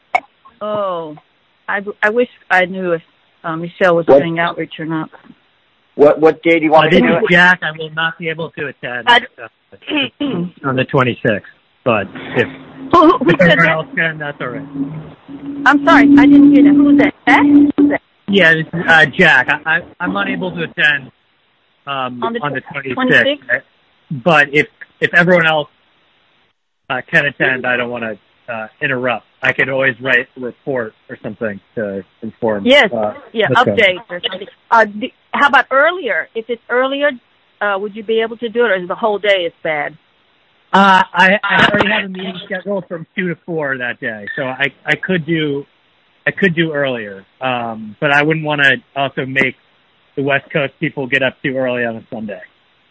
I wish I knew if Michelle was doing outreach or not.
What day do you want to do it?
Jack, I will not be able to attend on the 26th. But if everyone else can, that's all right.
I'm sorry, I didn't hear that. Who's that? Who's that?
Yeah, Jack. I'm unable to attend on the 26th. But if everyone else can attend, I don't want to interrupt. I could always write a report or something to inform.
Yes, updates or something. How about earlier? If it's earlier, would you be able to do it, or is the whole day is bad?
I already have a meeting scheduled from 2 to 4 that day, so I could do earlier. But I wouldn't want to also make the West Coast people get up too early on a Sunday.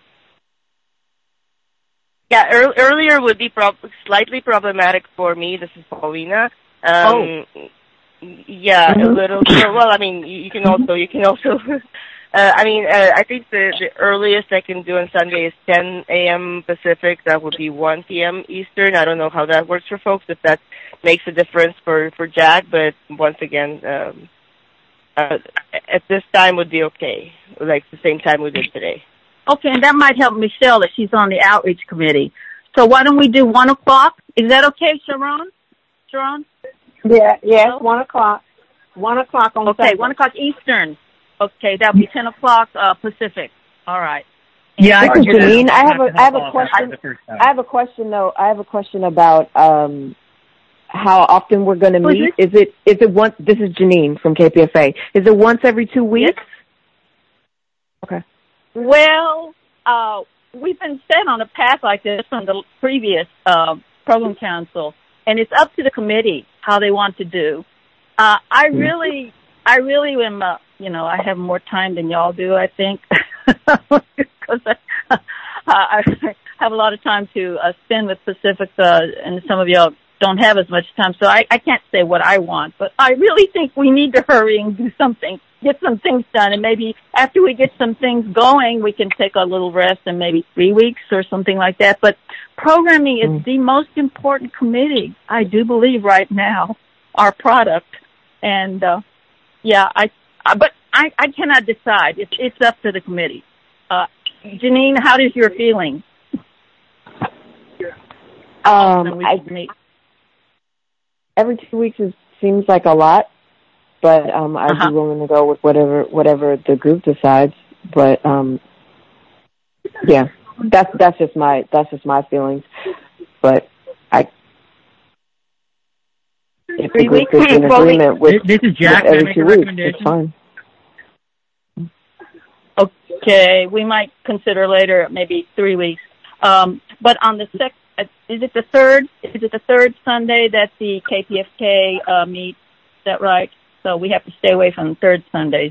Yeah, earlier would be slightly problematic for me. This is Paulina. Yeah, a little. Well, I mean, you can also. I think the earliest I can do on Sunday is 10 a.m. Pacific. That would be 1 p.m. Eastern. I don't know how that works for folks, if that makes a difference for Jack. But once again, at this time would be okay, like the same time we did today.
Okay, and that might help Michelle if she's on the outreach committee. So why don't we do 1 o'clock? Is that okay, Sharon? Sharon?
Yeah, yes, 1 o'clock. 1 o'clock on
Okay,
Sunday.
1 o'clock Eastern. Okay, that'll be 10 o'clock Pacific. All right.
Yeah,
This is Janine. I have a question. I have a question though. I have a question about how often we're going to meet. Is it once? This is Janine from KPFA. Is it once every 2 weeks?
Yes.
Okay.
Well, we've been set on a path like this from the previous program council, and it's up to the committee how they want to do. I really am. I have more time than y'all do, I think, because I have a lot of time to spend with Pacific, and some of y'all don't have as much time, so I can't say what I want, but I really think we need to hurry and do something, get some things done, and maybe after we get some things going, we can take a little rest and maybe 3 weeks or something like that. But programming is the most important committee, I do believe, right now, our product. And, but I cannot decide. It's up to the committee. Janine, how is your feeling?
Every 2 weeks seems like a lot, but I'd be willing to go with whatever the group decides. But yeah, that's just my feelings. But if the group is in agreement with
this is Jack.
with every 2 weeks, it's fine.
Okay, we might consider later maybe 3 weeks. But on the is it the third? Is it the third Sunday that the KPFK meets? Is that right? So we have to stay away from the third Sundays.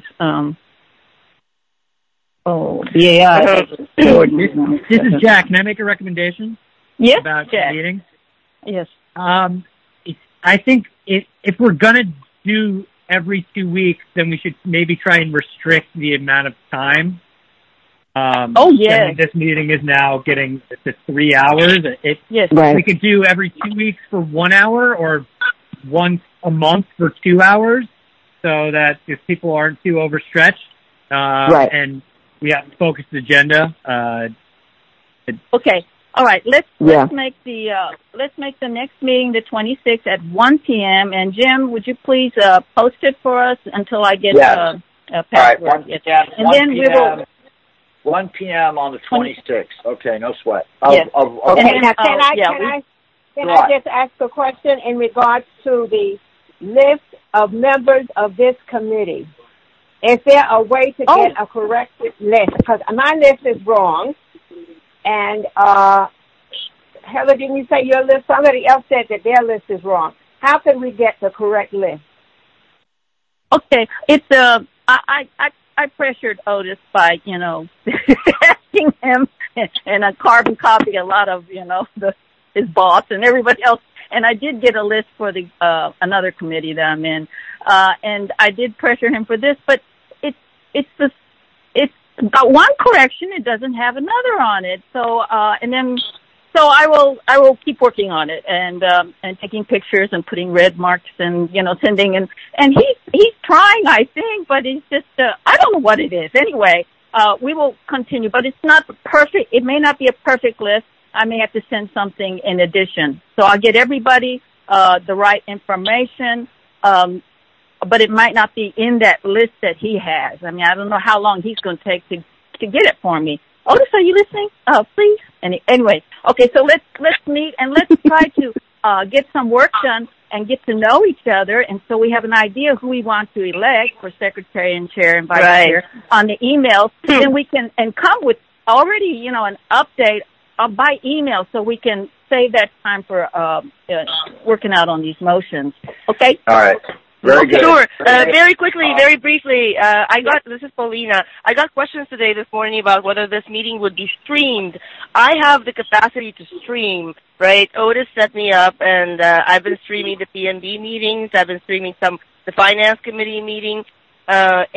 Yeah. This is Jack. Can I make a recommendation?
Yes,
about
Jack.
the meeting?
Yes.
I think if we're gonna do every 2 weeks, then we should maybe try and restrict the amount of time. This meeting is now getting to 3 hours.
Yes.
Right.
We could do every 2 weeks for 1 hour or once a month for 2 hours so that if people aren't too overstretched.
Right.
And we have a focused agenda.
Okay. All right. Let's make the next meeting the 26th at 1 p.m. And Jim, would you please post it for us until I get a password?
All right. 1 p.m.
And then we will.
1 p.m. on the 26th. Okay, no sweat.
Yes.
Okay, now can I just ask a question in regards to the list of members of this committee? Is there a way to get a corrected list? Because my list is wrong. And Heather, didn't you say your list? Somebody else said that their list is wrong. How can we get the correct list?
Okay, it's I pressured Otis by, asking him and a carbon copy a lot of, his boss and everybody else. And I did get a list for the another committee that I'm in. And I did pressure him for this, but it's got one correction. It doesn't have another on it. So so I will keep working on it and taking pictures and putting red marks and, sending and he's trying, I think, but he's just, I don't know what it is. Anyway, we will continue, but it's not perfect. It may not be a perfect list. I may have to send something in addition. So I'll get everybody, the right information, but it might not be in that list that he has. I mean, I don't know how long he's going to take to get it for me. Otis, are you listening? Please. Anyway, okay, so let's meet and let's try to get some work done and get to know each other, and so we have an idea who we want to elect for secretary and chair and vice chair on the email. Then we can come with already, an update by email, so we can save that time for working out on these motions. Okay.
All right. Very good.
Sure. Very quickly, very briefly, this is Paulina. I got questions today this morning about whether this meeting would be streamed. I have the capacity to stream, right? Otis set me up, and I've been streaming the PNB meetings. I've been streaming the finance committee meeting. I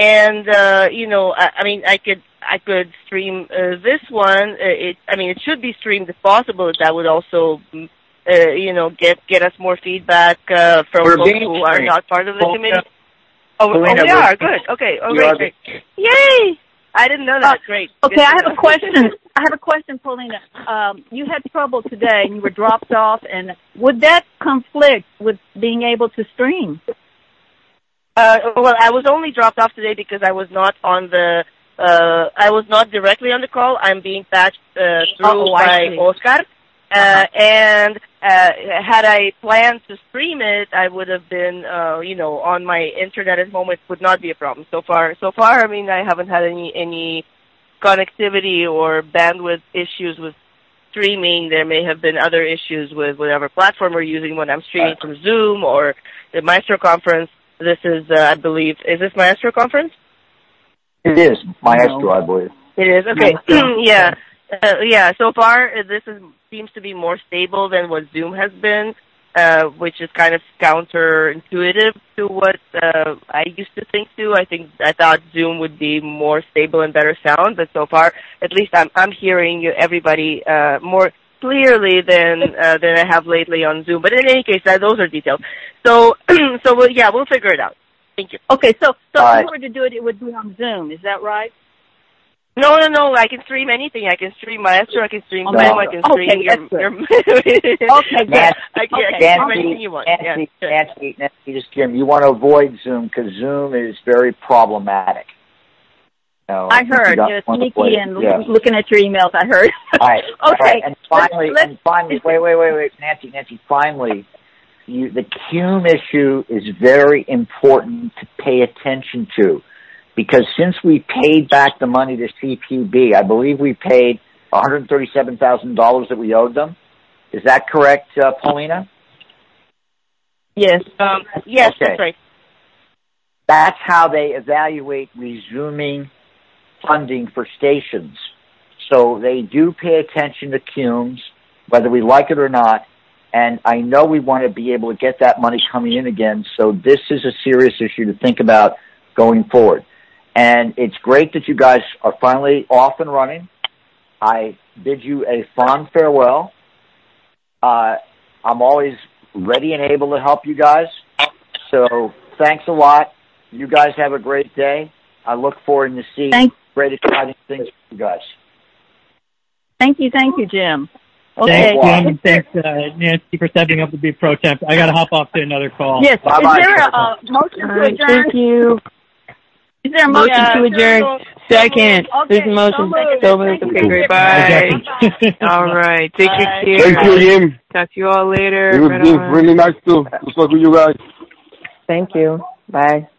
could stream this one. It should be streamed if possible. That would also get us more feedback from folks who are not part of the committee.
Paulina,
we are. Good. Okay. Great. Yay! I didn't know that. Great.
Okay, I have a question. Paulina. You had trouble today and you were dropped off, and would that conflict with being able to stream?
Well, I was only dropped off today because I was not on the, I was not directly on the call. I'm being patched through by Oscar. And had I planned to stream it, I would have been, on my internet at home. It would not be a problem. So far, I mean, I haven't had any connectivity or bandwidth issues with streaming. There may have been other issues with whatever platform we're using when I'm streaming from Zoom or the Maestro conference. This is, I believe, is this Maestro conference?
It is Maestro, I believe.
It is, okay. Yeah. So far, seems to be more stable than what Zoom has been, which is kind of counterintuitive to what I used to think too. I thought Zoom would be more stable and better sound, but so far, at least I'm hearing everybody more clearly than I have lately on Zoom. But in any case, those are details. So we'll figure it out. Thank you.
Okay, so if you were to do it, it would be on Zoom. Is that right?
No. I can stream anything. I can stream Maestro. I can stream Zoom. I can stream your
okay, good.
I can stream anything you want.
Nancy, just Jim, you want to avoid Zoom because Zoom is very problematic.
I heard. You're sneaky and looking at your emails. I heard.
All right.
Okay.
Right. And finally, wait, Nancy. Finally, the CUME issue is very important to pay attention to. Because since we paid back the money to CPB, I believe we paid $137,000 that we owed them. Is that correct, Paulina?
Yes. Yes,
okay.
That's right.
That's how they evaluate resuming funding for stations. So they do pay attention to CUMES, whether we like it or not. And I know we want to be able to get that money coming in again. So this is a serious issue to think about going forward. And it's great that you guys are finally off and running. I bid you a fond farewell. I'm always ready and able to help you guys. So thanks a lot. You guys have a great day. I look forward to seeing great exciting things for you guys.
Thank you, Jim.
Okay. Thanks, Jim, and thanks, Nancy, for stepping up to be pro temp. I got to hop off to another call.
Yes.
Bye-bye.
Is there a motion to adjourn?
Thank you.
Is there a motion
to adjourn? Second.
Okay.
There's a motion. So moved. Okay, great. Bye. All right. Take care.
Thank you, Jim.
Talk to you all later.
It was really nice to talk with you guys.
Thank you. Bye.